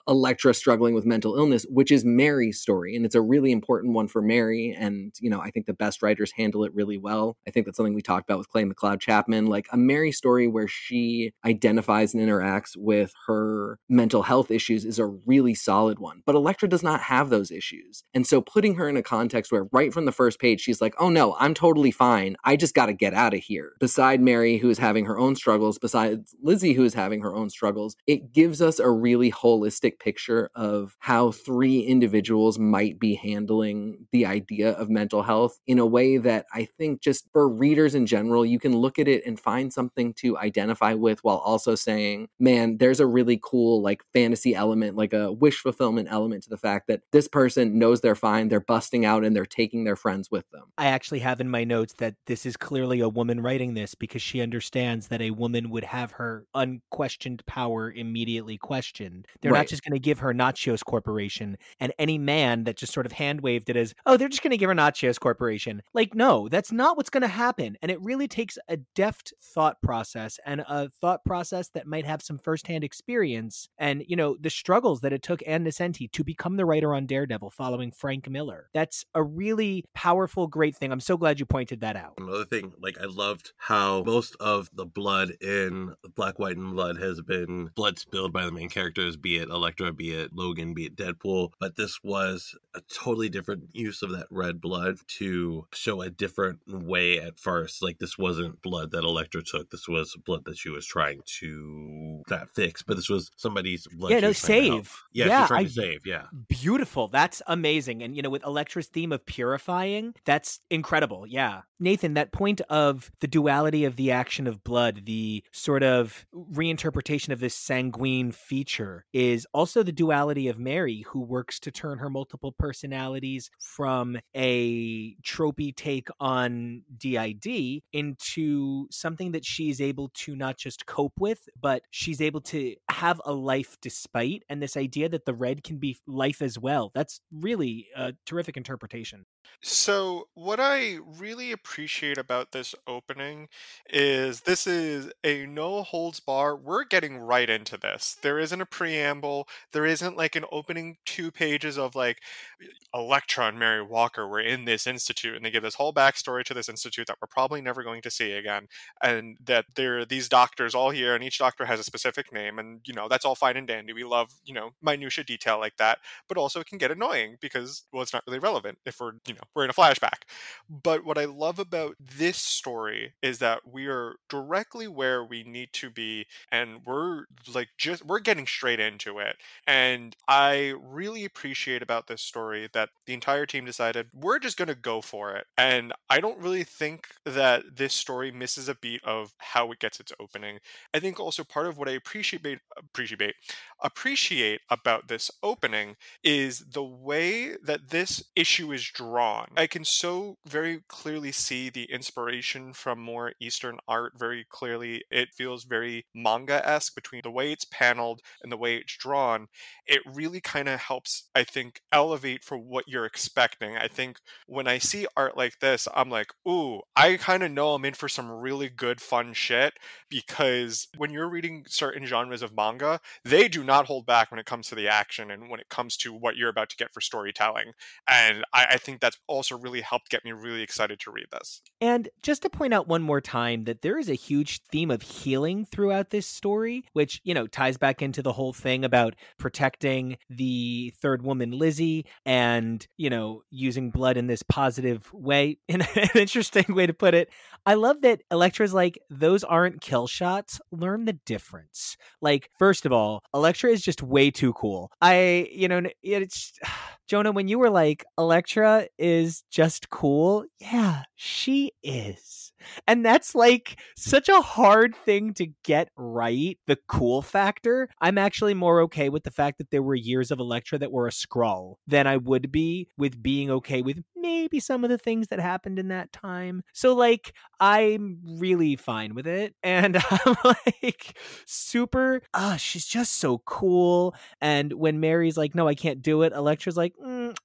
Elektra struggling with mental illness, which is Mary's story. And it's a really important one for Mary. And, I think the best writers handle it really well. I think that's something we talked about with Clay McLeod Chapman, like a Mary story where she identifies and interacts with her mental health issues is a really solid one. But Elektra does not have those issues. And so putting her in a context where right from the first page, she's like, oh no, I'm totally fine. I just got to get out of here. Beside Mary, who is having her own struggles, besides Lizzie, who is having her own struggles, it gives us a really holistic picture of how three individuals might be handling the idea of mental health in a way that I think just for readers in general, you can look at it and find something to identify with while also saying, man, there's a really cool like fantasy element, like a wish fulfillment element to the fact that this person knows they're fine, they're busting out and they're taking their friends with them. I actually have in my notes that this is clearly a woman writing this because she understands that a woman would have her unquestioned power immediately questioned. They're not just going to give her Nachios Corporation, and any man that just sort of hand waved it as, oh, they're just going to give her Nachios Corporation. Like, no, that's not what's going to happen. And it really takes a deft thought process and a thought process that might have some firsthand experience and, the struggles that it took Ann Nesenti to become the writer on Daredevil following Frank Miller. That's a really powerful, great thing. I'm so glad you pointed that out. Another thing, I loved how most of the blood in Black, White, and Blood has been blood spilled by the main characters, be it Elektra, be it Logan, be it Deadpool. But this was a totally different use of that red blood to show a different way at first. Like, this wasn't blood that Elektra took. This was blood that she was trying to not fix, but this was somebody's blood. Save. She's trying to save. Yeah. Beautiful. That's amazing. And, with Elektra's theme of purifying, that's incredible. Yeah. Nathan, that point of the duality of the action of blood, the sort of reinterpretation of this sanguine feature is also the duality of Mary, who works to turn her multiple personalities from a tropey take on DID into something that she's able to not just cope with, but she's able to have a life despite. And this idea that the red can be life as well. That's really a terrific interpretation. So, what I really appreciate about this opening is this is a no holds bar. We're getting right into this. There isn't a preamble. There isn't like an opening 2 pages of like Elektra and Mary Walker were in this institute, and they give this whole backstory to this institute that we're probably never going to see again, and that there are these doctors all here, and each doctor has a specific name, and that's all fine and dandy. We love minutia detail like that, but also it can get annoying because it's not really relevant if we're in a flashback. But what I love about this story is that we are directly where we need to be, and we're getting straight into it. And I really appreciate about this story that the entire team decided we're just going to go for it. And I don't really think that this story misses a beat of how it gets its opening. I think also part of what I appreciate about this opening is the way that this issue is drawn. I can so very clearly see the inspiration from more Eastern art very clearly. It feels very manga-esque between the way it's paneled and the way it's drawn. It really kind of helps, I think, elevate for what you're expecting. I think when I see art like this, I'm like, ooh, I kind of know I'm in for some really good, fun shit, because when you're reading certain genres of manga, they do not hold back when it comes to the action and when it comes to what you're about to get for storytelling. And I think that's also really helped get me really excited to read this. And just to point out one more time that there is a huge theme of healing throughout this story, which, ties back into the whole thing about protecting the third woman, Lizzie, and, using blood in this positive way, in an interesting way to put it. I love that Elektra's like, those aren't kill shots. Learn the difference. Like, first of all, Elektra is just way too cool. It's Jonah, when you were like, Elektra is just cool. Yeah, she is. And that's like such a hard thing to get right, the cool factor. I'm actually more okay with the fact that there were years of Elektra that were a Skrull than I would be with being okay with maybe some of the things that happened in that time. So like, I'm really fine with it. And I'm like super, she's just so cool. And when Mary's like, no, I can't do it, Elektra's like,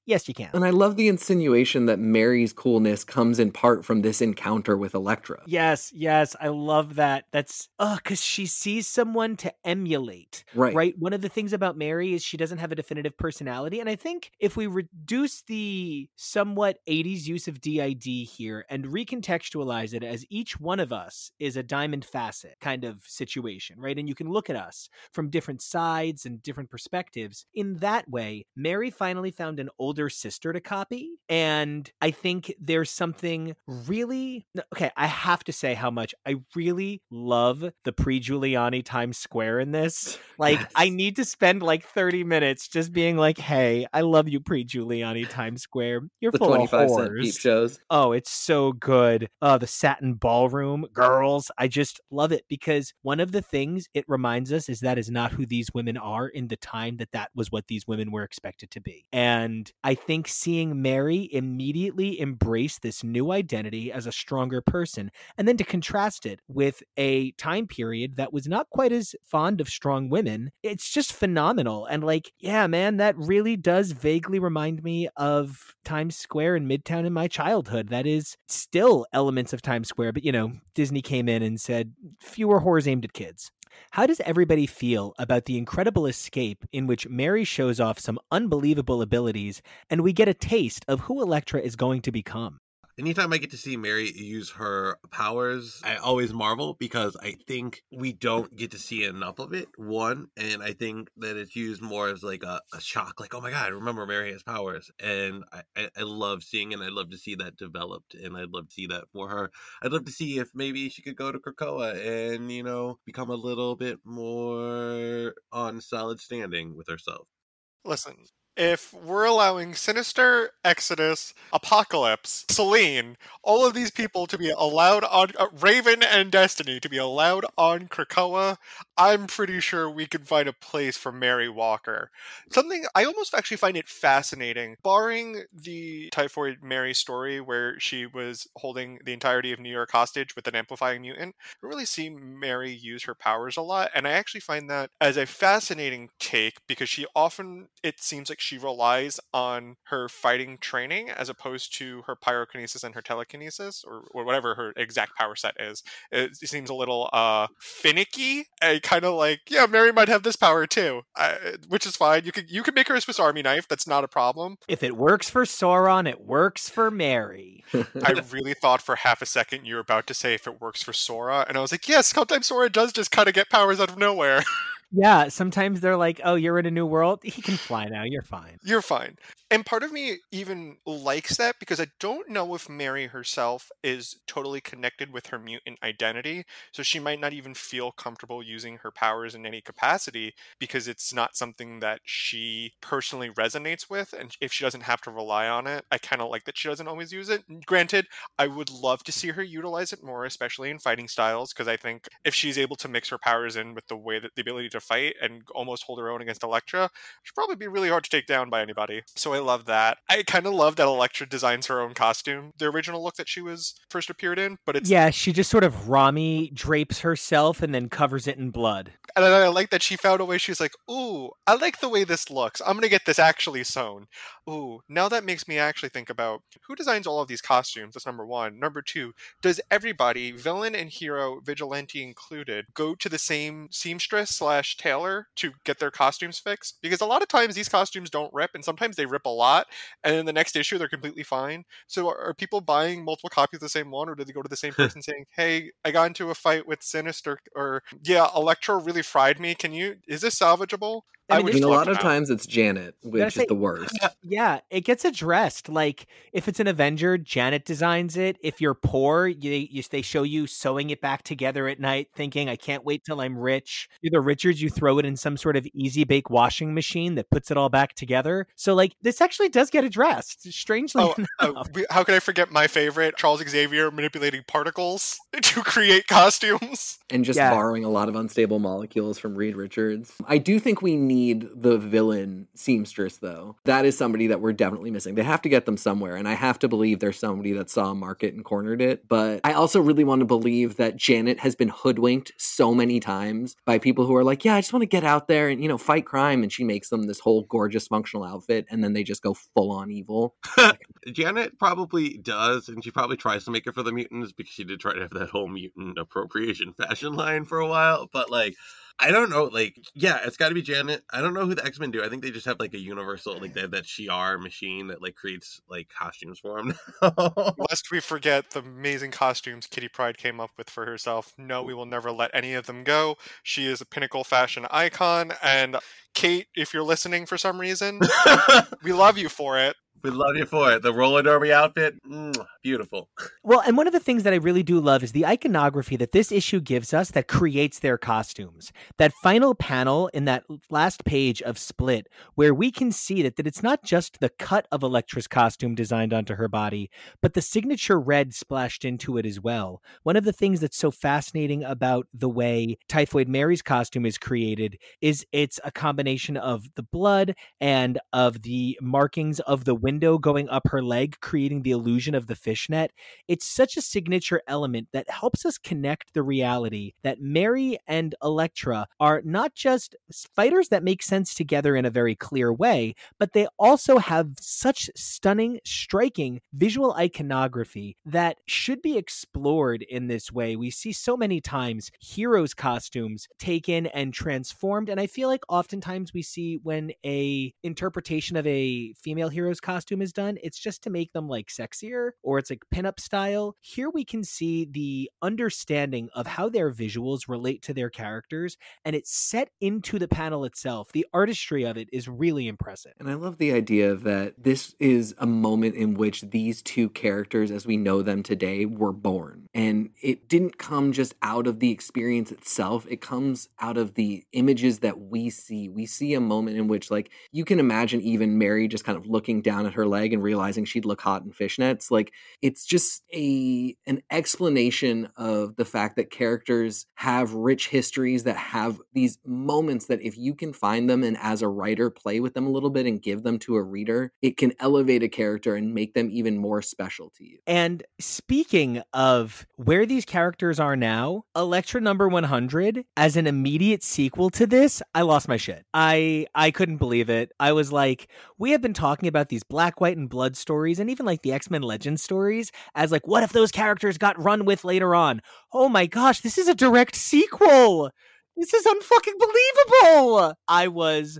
Yes, you can. And I love the insinuation that Mary's coolness comes in part from this encounter with Elektra. Yes, I love that. That's because she sees someone to emulate. Right. One of the things about Mary is she doesn't have a definitive personality. And I think if we reduce the somewhat 80s use of DID here and recontextualize it as each one of us is a diamond facet kind of situation, right? And you can look at us from different sides and different perspectives. In that way, Mary finally found an older sister to copy. And I think there's something really... Okay, I have to say how much I really love the pre-Giuliani Times Square in this. Like, Yes. I need to spend like 30 minutes just being like, hey, I love you pre-Giuliani Times Square. You're The full of 25-cent peep whores. shows. Oh, it's so good. The satin ballroom, girls. I just love it because one of the things it reminds us is that is not who these women are in the time that was what these women were expected to be. And I think seeing Mary immediately embrace this new identity as a stronger person, and then to contrast it with a time period that was not quite as fond of strong women, it's just phenomenal. And like, yeah, man, that really does vaguely remind me of Times Square in Midtown in my childhood. That is still elements of Times Square, but Disney came in and said fewer whores aimed at kids. How does everybody feel about the incredible escape in which Mary shows off some unbelievable abilities and we get a taste of who Elektra is going to become? Anytime I get to see Mary use her powers, I always marvel because I think we don't get to see enough of it, one, and I think that it's used more as like a shock, like, oh my god, remember Mary has powers, and I love seeing it, and I'd love to see that developed, and I'd love to see that for her. I'd love to see if maybe she could go to Krakoa and, become a little bit more on solid standing with herself. Listen, if we're allowing Sinister, Exodus, Apocalypse, Selene, all of these people to be allowed on Raven and Destiny to be allowed on Krakoa, I'm pretty sure we could find a place for Mary Walker. Something I almost actually find it fascinating, barring the Typhoid Mary story where she was holding the entirety of New York hostage with an amplifying mutant. I really see Mary use her powers a lot, and I actually find that as a fascinating take because she often, it seems like she relies on her fighting training as opposed to her pyrokinesis and her telekinesis, or whatever her exact power set is. It seems a little finicky, and kind of like, yeah, Mary might have this power too, which is fine. You can make her a Swiss Army knife. That's not a problem. If it works for Sauron, it works for Mary. I really thought for half a second you were about to say if it works for Sora, and I was like, yes, sometimes Sora does just kind of get powers out of nowhere. Yeah, sometimes they're like, oh, you're in a new world? He can fly now, you're fine. You're fine. And part of me even likes that because I don't know if Mary herself is totally connected with her mutant identity, so she might not even feel comfortable using her powers in any capacity because it's not something that she personally resonates with, and if she doesn't have to rely on it, I kind of like that she doesn't always use it. Granted, I would love to see her utilize it more, especially in fighting styles, because I think if she's able to mix her powers in with the way that the ability to fight and almost hold her own against Elektra, she'd probably be really hard to take down by anybody. So I love that. I kind of love that Elektra designs her own costume, the original look that she was first appeared in, but it's... Yeah, she just sort of Rami drapes herself and then covers it in blood. And I like that she found a way, she's like, ooh, I like the way this looks. I'm gonna get this actually sewn. Ooh, now that makes me actually think about who designs all of these costumes. That's number one. Number two, does everybody, villain and hero, vigilante included, go to the same seamstress / tailor to get their costumes fixed? Because a lot of times these costumes don't rip, and sometimes they rip a lot, and in the next issue they're completely fine. So are people buying multiple copies of the same one, or do they go to the same person saying, hey, I got into a fight with Sinister, or yeah, Elektra really fried me, is this salvageable? I mean, a lot of times it's Janet, which is the worst. Yeah, it gets addressed. Like, if it's an Avenger, Janet designs it. If you're poor, they show you sewing it back together at night, thinking, I can't wait till I'm rich. You're the Richards, you throw it in some sort of easy bake washing machine that puts it all back together. So, like, this actually does get addressed, strangely enough. How could I forget my favorite, Charles Xavier manipulating particles to create costumes? And just borrowing a lot of unstable molecules from Reed Richards. I do think we need need the villain seamstress, though. That is somebody that we're definitely missing. They have to get them somewhere, and I have to believe there's somebody that saw a market and cornered it. But I also really want to believe that Janet has been hoodwinked so many times by people who are like, yeah, I just want to get out there and, fight crime. And she makes them this whole gorgeous functional outfit, and then they just go full on evil. Janet probably does, and she probably tries to make it for the mutants because she did try to have that whole mutant appropriation fashion line for a while. But I don't know, yeah, it's got to be Janet. I don't know who the X-Men do. I think they just have a universal, they have that Shi'ar machine that creates costumes for them. Lest we forget the amazing costumes Kitty Pryde came up with for herself. No, we will never let any of them go. She is a pinnacle fashion icon, and Kate, if you're listening for some reason, we love you for it. We love you for it. The roller derby outfit, beautiful. Well, and one of the things that I really do love is the iconography that this issue gives us that creates their costumes. That final panel in that last page of Split, where we can see that it's not just the cut of Elektra's costume designed onto her body, but the signature red splashed into it as well. One of the things that's so fascinating about the way Typhoid Mary's costume is created is it's a combination of the blood and of the markings of the window going up her leg, creating the illusion of the fishnet. It's such a signature element that helps us connect the reality that Mary and Elektra are not just fighters that make sense together in a very clear way, but they also have such stunning, striking visual iconography that should be explored in this way. We see so many times heroes' costumes taken and transformed, and I feel like oftentimes we see when a interpretation of a female hero's costume is done, it's just to make them sexier, or it's pinup style. Here we can see the understanding of how their visuals relate to their characters, and it's set into the panel itself. The artistry of it is really impressive. And I love the idea that this is a moment in which these two characters, as we know them today, were born. And it didn't come just out of the experience itself. It comes out of the images that we see. We see a moment in which, you can imagine even Mary just kind of looking down at her leg and realizing she'd look hot in fishnets. It's just an explanation of the fact that characters have rich histories, that have these moments that if you can find them and as a writer play with them a little bit and give them to a reader, it can elevate a character and make them even more special to you. And speaking of where these characters are now, Elektra number 100 as an immediate sequel to this, I lost my shit. I couldn't believe it. I was like, we have been talking about these Black, White, and Blood stories, and even the X-Men Legends stories, as what if those characters got run with later on? Oh my gosh, this is a direct sequel! This is unfucking believable! I was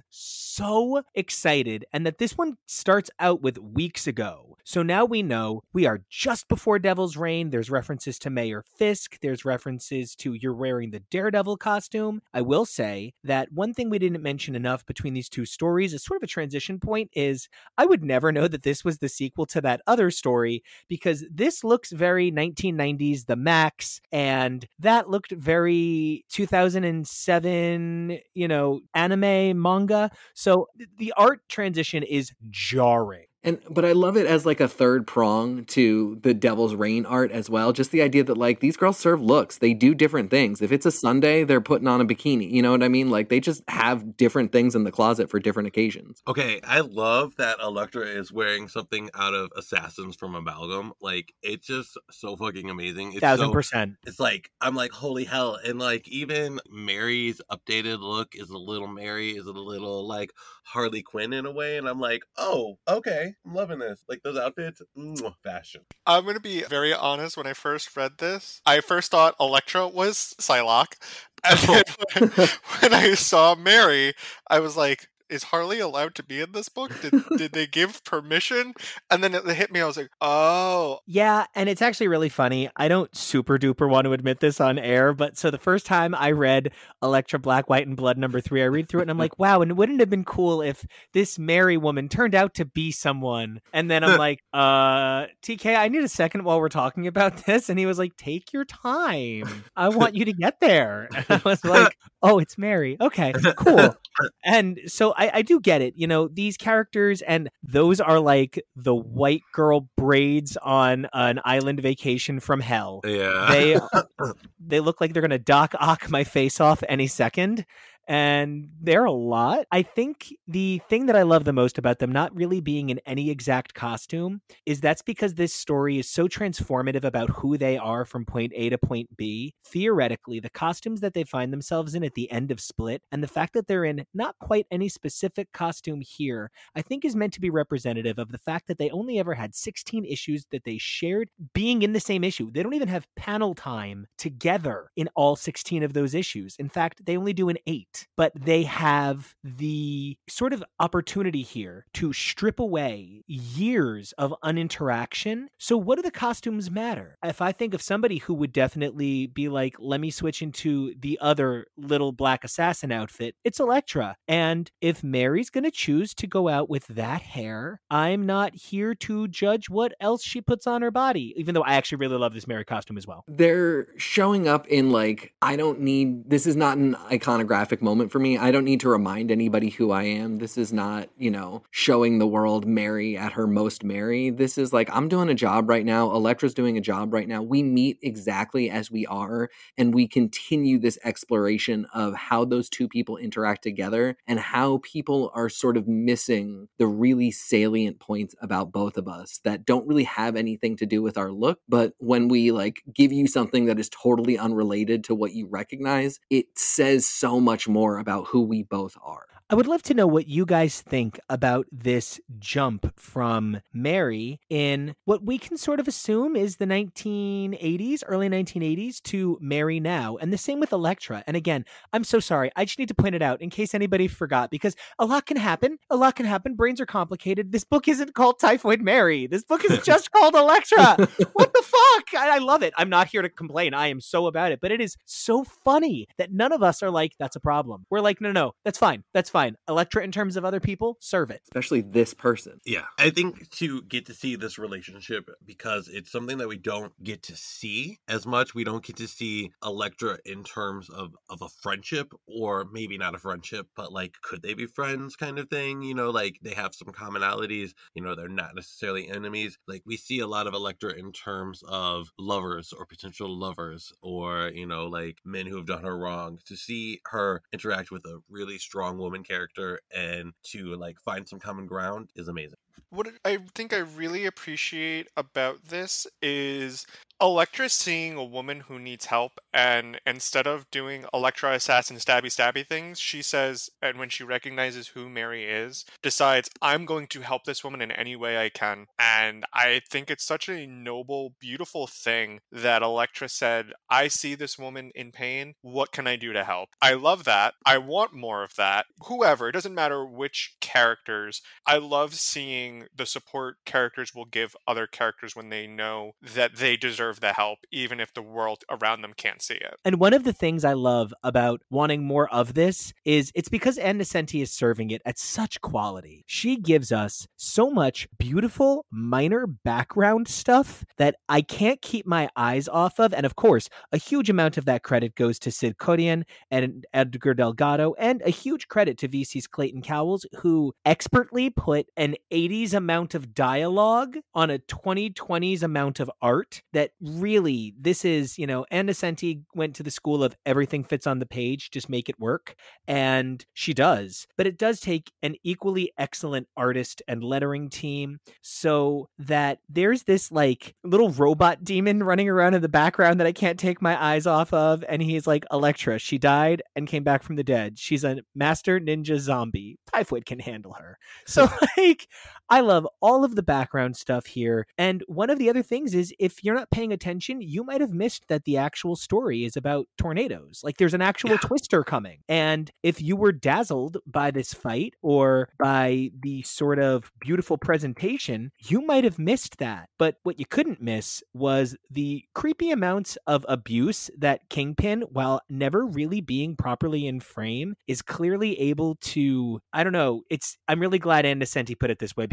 so excited, and that this one starts out with weeks ago. So now we know we are just before Devil's Reign. There's references to Mayor Fisk. There's references to you're wearing the Daredevil costume. I will say that one thing we didn't mention enough between these two stories, is sort of a transition point, is I would never know that this was the sequel to that other story, because this looks very 1990s, The Max, and that looked very 2007, anime, manga. So the art transition is jarring. But I love it as a third prong to the Devil's Reign art as well. Just the idea that these girls serve looks. They do different things. If it's a Sunday, they're putting on a bikini. You know what I mean? They just have different things in the closet for different occasions. Okay, I love that Elektra is wearing something out of Assassins from Amalgam. It's just so fucking amazing. It's 1000%. It's I'm holy hell. And even Mary's updated look is a little Harley Quinn in a way. And I'm oh, okay. I'm loving this. Those outfits, fashion. I'm going to be very honest. When I first read this, I first thought Elektra was Psylocke. And then when I saw Mary, I was like, is Harley allowed to be in this book? Did they give permission? And then it hit me. I was like, oh. Yeah, and it's actually really funny. I don't super duper want to admit this on air, but so the first time I read Elektra Black, White, and Blood #3, I read through it and I'm like, wow, and wouldn't it have been cool if this Mary woman turned out to be someone? And then I'm like, TK, I need a second while we're talking about this. And he was like, take your time. I want you to get there. And I was like, oh, it's Mary. Okay, cool. And so I do get it. These characters, and those are the white girl braids on an island vacation from hell. Yeah. They look like they're going to Doc Ock my face off any second. and they're a lot. I think the thing that I love the most about them not really being in any exact costume is that's because this story is so transformative about who they are from point A to point B. Theoretically, the costumes that they find themselves in at the end of Split, and the fact that they're in not quite any specific costume here, I think is meant to be representative of the fact that they only ever had 16 issues that they shared being in the same issue. They don't even have panel time together in all 16 of those issues. In fact, they only do an 8, but they have the sort of opportunity here to strip away years of uninteraction. So what do the costumes matter? If I think of somebody who would definitely be like, let me switch into the other little black assassin outfit, it's Elektra. And if Mary's going to choose to go out with that hair, I'm not here to judge what else she puts on her body, even though I actually really love this Mary costume as well. They're showing up in like, this is not an iconographic moment for me. I don't need to remind anybody who I am. This is not, showing the world Mary at her most Mary. This is like, I'm doing a job right now. Elektra's doing a job right now. We meet exactly as we are, and we continue this exploration of how those two people interact together and how people are sort of missing the really salient points about both of us that don't really have anything to do with our look. But when we like give you something that is totally unrelated to what you recognize, it says so much more about who we both are. I would love to know what you guys think about this jump from Mary in what we can sort of assume is the 1980s, early 1980s, to Mary now. And the same with Elektra. And again, I'm so sorry. I just need to point it out in case anybody forgot, because a lot can happen. A lot can happen. Brains are complicated. This book isn't called Typhoid Mary. This book is just called Elektra. What the fuck? I love it. I'm not here to complain. I am so about it. But it is so funny that none of us are like, that's a problem. We're like, no, that's fine. That's fine. Elektra, in terms of other people, serve it. Especially this person. Yeah, I think to get to see this relationship, because it's something that we don't get to see as much. We don't get to see Elektra in terms of a friendship, or maybe not a friendship, but like, could they be friends kind of thing? Like they have some commonalities, they're not necessarily enemies. Like we see a lot of Elektra in terms of lovers or potential lovers, or, like men who have done her wrong. To see her interact with a really strong woman character and to like find some common ground is amazing. What I think I really appreciate about this is Elektra seeing a woman who needs help, and instead of doing Elektra assassin stabby things, she says, and when she recognizes who Mary is, decides, I'm going to help this woman in any way I can. And I think it's such a noble, beautiful thing that Elektra said, I see this woman in pain. What can I do to help? I love that. I want more of that. Whoever, it doesn't matter which characters. I love seeing the support characters will give other characters when they know that they deserve the help, even if the world around them can't see it. And one of the things I love about wanting more of this is it's because Ann Nocenti is serving it at such quality. She gives us so much beautiful minor background stuff that I can't keep my eyes off of. And of course, a huge amount of that credit goes to Sid Kodian and Edgar Delgado, and a huge credit to VC's Clayton Cowles, who expertly put an 80s amount of dialogue on a 2020s amount of art that really, this is, Ann Nocenti went to the school of everything fits on the page, just make it work. And she does. But it does take an equally excellent artist and lettering team so that there's this like little robot demon running around in the background that I can't take my eyes off of. And he's like, Elektra, she died and came back from the dead. She's a master ninja zombie. Typhoid can handle her. So like, I love all of the background stuff here. And one of the other things is, if you're not paying attention, you might have missed that the actual story is about tornadoes. Like there's an actual twister coming. And if you were dazzled by this fight or by the sort of beautiful presentation, you might have missed that. But what you couldn't miss was the creepy amounts of abuse that Kingpin, while never really being properly in frame, is clearly able to, I don't know, I'm really glad Ann Nocenti put it this way, because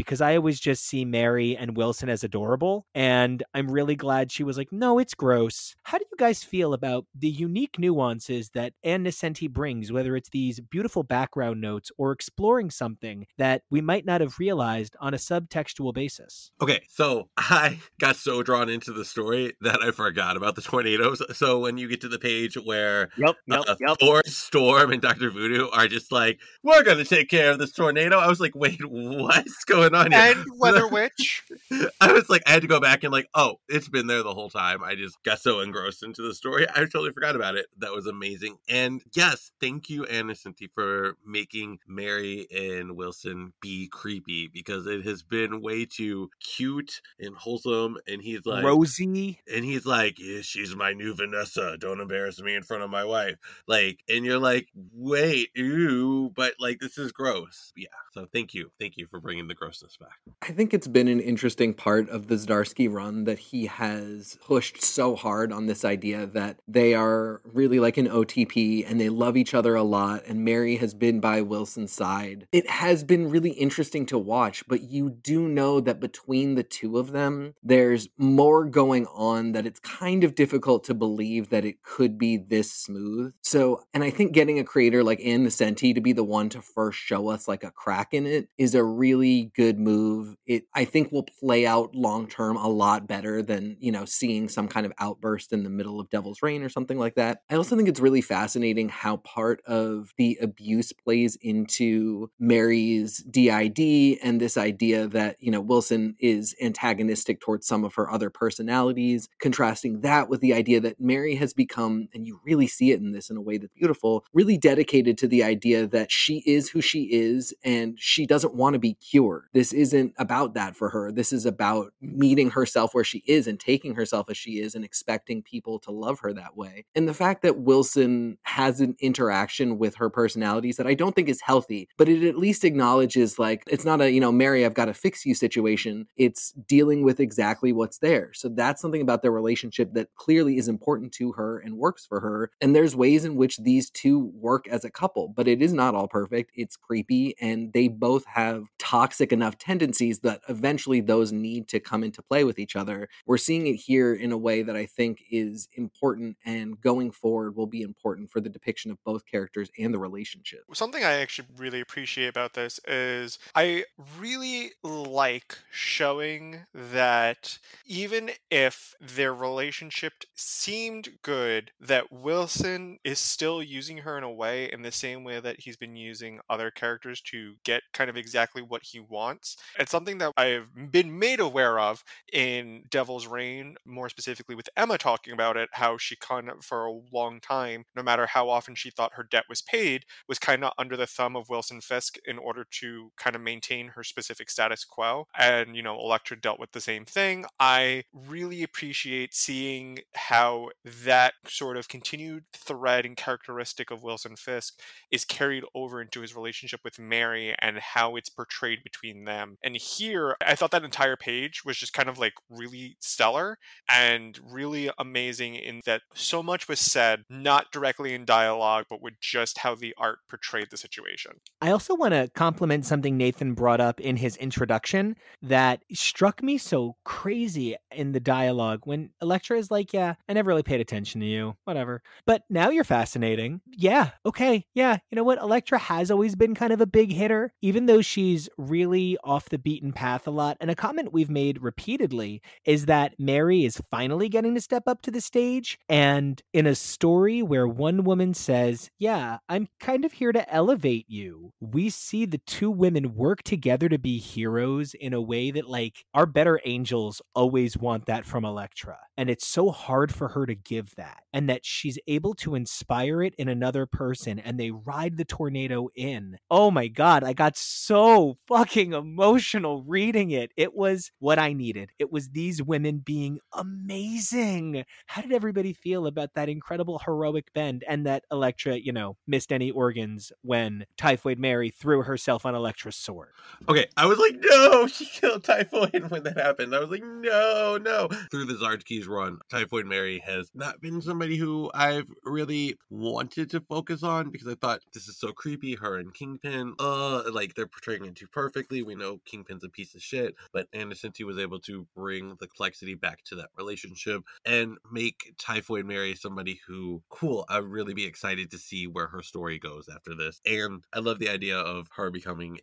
because I always just see Mary and Wilson as adorable. And I'm really glad she was like, no, it's gross. How do you guys feel about the unique nuances that Ann Nocenti brings, whether it's these beautiful background notes or exploring something that we might not have realized on a subtextual basis? Okay, so I got so drawn into the story that I forgot about the tornadoes. So when you get to the page where Yep. Thor, Storm, and Dr. Voodoo are just like, we're going to take care of this tornado, I was like, wait, what's going on here? And Weather Witch. I was like, I had to go back and like, oh, it's been there the whole time. I just got so engrossed into the story. I totally forgot about it. That was amazing. And yes, thank you, Ann Nocenti, for making Mary and Wilson be creepy, because it has been way too cute and wholesome. And he's like, Rosie. and he's like, yeah, she's my new Vanessa. Don't embarrass me in front of my wife. Like, and you're like, wait, ew, but like, this is gross. Yeah. So thank you for bringing the grossness back. I think it's been an interesting part of the Zdarsky run that he has pushed so hard on this idea that they are really like an OTP and they love each other a lot, and Mary has been by Wilson's side. It has been really interesting to watch, but you do know that between the two of them, there's more going on, that it's kind of difficult to believe that it could be this smooth. So, and I think getting a creator like Ann Nocenti to be the one to first show us like a crack in it is a really good move. It, I think, will play out long term a lot better than, you know, seeing some kind of outburst in the middle of Devil's Reign or something like that. I also think it's really fascinating how part of the abuse plays into Mary's DID and this idea that, you know, Wilson is antagonistic towards some of her other personalities, contrasting that with the idea that Mary has become, and you really see it in this in a way that's beautiful, really dedicated to the idea that she is who she is and she doesn't want to be cured. This isn't about that for her. This is about meeting herself where she is and taking herself as she is and expecting people to love her that way. And the fact that Wilson has an interaction with her personalities that I don't think is healthy, but it at least acknowledges, like, it's not a, you know, Mary, I've got to fix you situation. It's dealing with exactly what's there. So that's something about their relationship that clearly is important to her and works for her. And there's ways in which these two work as a couple, but it is not all perfect. It's creepy, and they both have toxic enough tendencies that eventually those need to come into play with each other. We're seeing it here in a way that I think is important, and going forward will be important for the depiction of both characters and the relationship. Something I actually really appreciate about this is I really like showing that even if their relationship seemed good, that Wilson is still using her in a way, in the same way that he's been using other characters to get kind of exactly what he wants. It's something that I've been made aware of in Devil's Reign, more specifically with Emma talking about it, how she kind of, for a long time, no matter how often she thought her debt was paid, was kind of under the thumb of Wilson Fisk in order to kind of maintain her specific status quo. And, you know, Elektra dealt with the same thing. I really appreciate seeing how that sort of continued thread and characteristic of Wilson Fisk is carried over into his relationship with Mary and how it's portrayed between them. And here, I thought that entire page was just kind of like really stellar and really amazing in that so much was said, not directly in dialogue, but with just how the art portrayed the situation. I also want to compliment something Nathan brought up in his introduction that struck me so crazy in the dialogue when Elektra is like, yeah, I never really paid attention to you, whatever. But now you're fascinating. Yeah, okay, yeah. You know what? Elektra has always been kind of a big hitter, even though she's really off the beaten path a lot. And a comment we've made repeatedly is that Mary is finally getting to step up to the stage. And in a story where one woman says, yeah, I'm kind of here to elevate you, we see the two women work together to be heroes in a way that, like, our better angels always want that from Elektra. And it's so hard for her to give that. And that she's able to inspire it in another person, and they ride the tornado in. Oh my God, I got so fucking emotional reading it. It was what I needed. It was these women being amazing. How did everybody feel about that incredible heroic bend, and that Elektra, missed any organs when Typhoid Mary threw herself on Elektra's sword? Okay, I was like, no, she killed Typhoid when that happened. I was like, no. Through the Zardsky's run, Typhoid Mary has not been somebody who I've really wanted to focus on, because I thought, this is so creepy, her and Kingpin, like they're portraying it too perfectly. We know Kingpin's a piece of shit, but Ann Nocenti was able to bring the complexity back to that relationship and make Typhoid Mary somebody who, cool, I'd really be excited to see where her story goes after this. And I love the idea of her becoming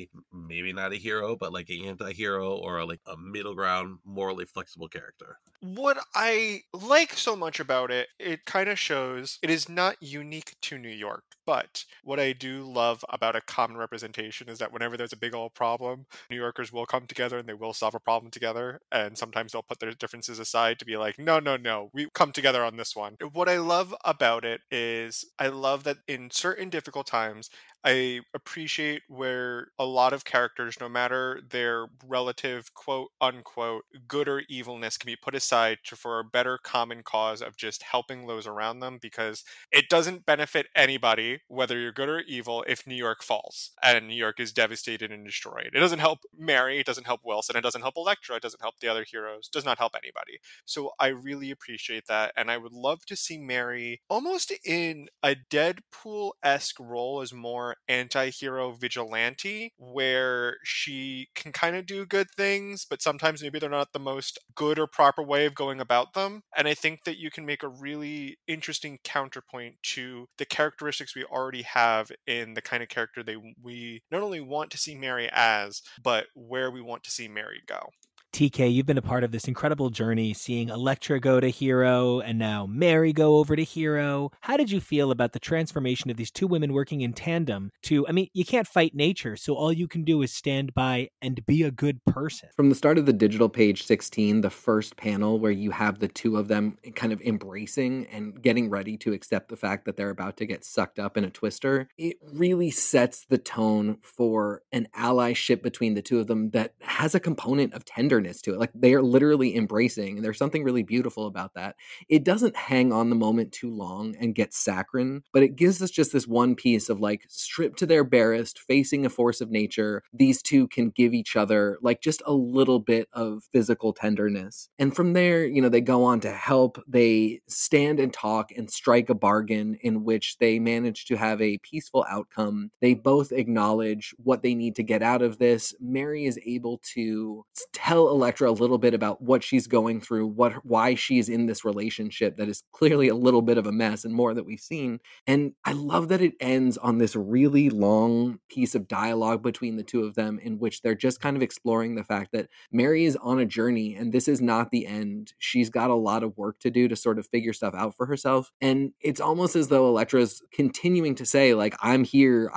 maybe not a hero, but like an anti-hero, or like a middle ground, morally flexible character. What I like so much about it, it kind of shows it is not unique to New York. But what I do love about a common representation is that whenever there's a big old problem, New Yorkers will come together and they will solve a problem together. And sometimes they'll put their differences aside to be like, no, we come together on this one. What I love about it is I love that in certain difficult times, I appreciate where a lot of characters, no matter their relative quote unquote good or evilness, can be put aside for a better common cause of just helping those around them, because it doesn't benefit anybody, whether you're good or evil, if New York falls and New York is devastated and destroyed. It doesn't help Mary, it doesn't help Wilson, it doesn't help Elektra, it doesn't help the other heroes, it does not help anybody. So I really appreciate that, and I would love to see Mary almost in a Deadpool-esque role as more anti-hero vigilante, where she can kind of do good things, but sometimes maybe they're not the most good or proper way of going about them. And I think that you can make a really interesting counterpoint to the characteristics we already have in the kind of character we not only want to see Mary as, but where we want to see Mary go. TK, you've been a part of this incredible journey, seeing Elektra go to hero and now Mary go over to hero. How did you feel about the transformation of these two women working in tandem to, you can't fight nature, so all you can do is stand by and be a good person? From the start of the digital page 16, the first panel where you have the two of them kind of embracing and getting ready to accept the fact that they're about to get sucked up in a twister, it really sets the tone for an allyship between the two of them that has a component of tenderness to it. Like, they are literally embracing, and there's something really beautiful about that. It doesn't hang on the moment too long and get saccharine, but it gives us just this one piece of, like, stripped to their barest, facing a force of nature, these two can give each other like just a little bit of physical tenderness. And from there, they go on to help. They stand and talk and strike a bargain in which they manage to have a peaceful outcome. They both acknowledge what they need to get out of this. Mary is able to tell Elektra a little bit about what she's going through, why she's in this relationship that is clearly a little bit of a mess, and more that we've seen. And I love that it ends on this really long piece of dialogue between the two of them, in which they're just kind of exploring the fact that Mary is on a journey and this is not the end. She's got a lot of work to do to sort of figure stuff out for herself. And it's almost as though Elektra's continuing to say, like, I'm here,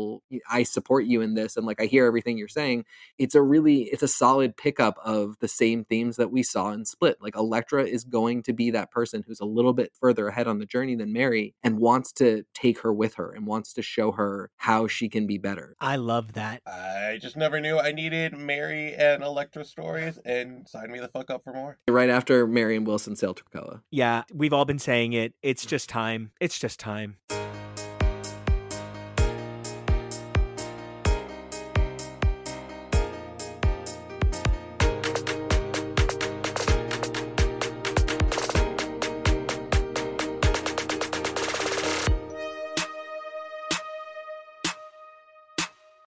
I support you in this, and like, I hear everything you're saying. It's a solid pickup of the same themes that we saw in Split. Like, Elektra is going to be that person who's a little bit further ahead on the journey than Mary, and wants to take her with her and wants to show her how she can be better. I love that. I just never knew I needed Mary and Elektra stories, and sign me the fuck up for more. Right after Mary and Wilson sail to Krakoa. Yeah, we've all been saying it. It's just time. It's just time.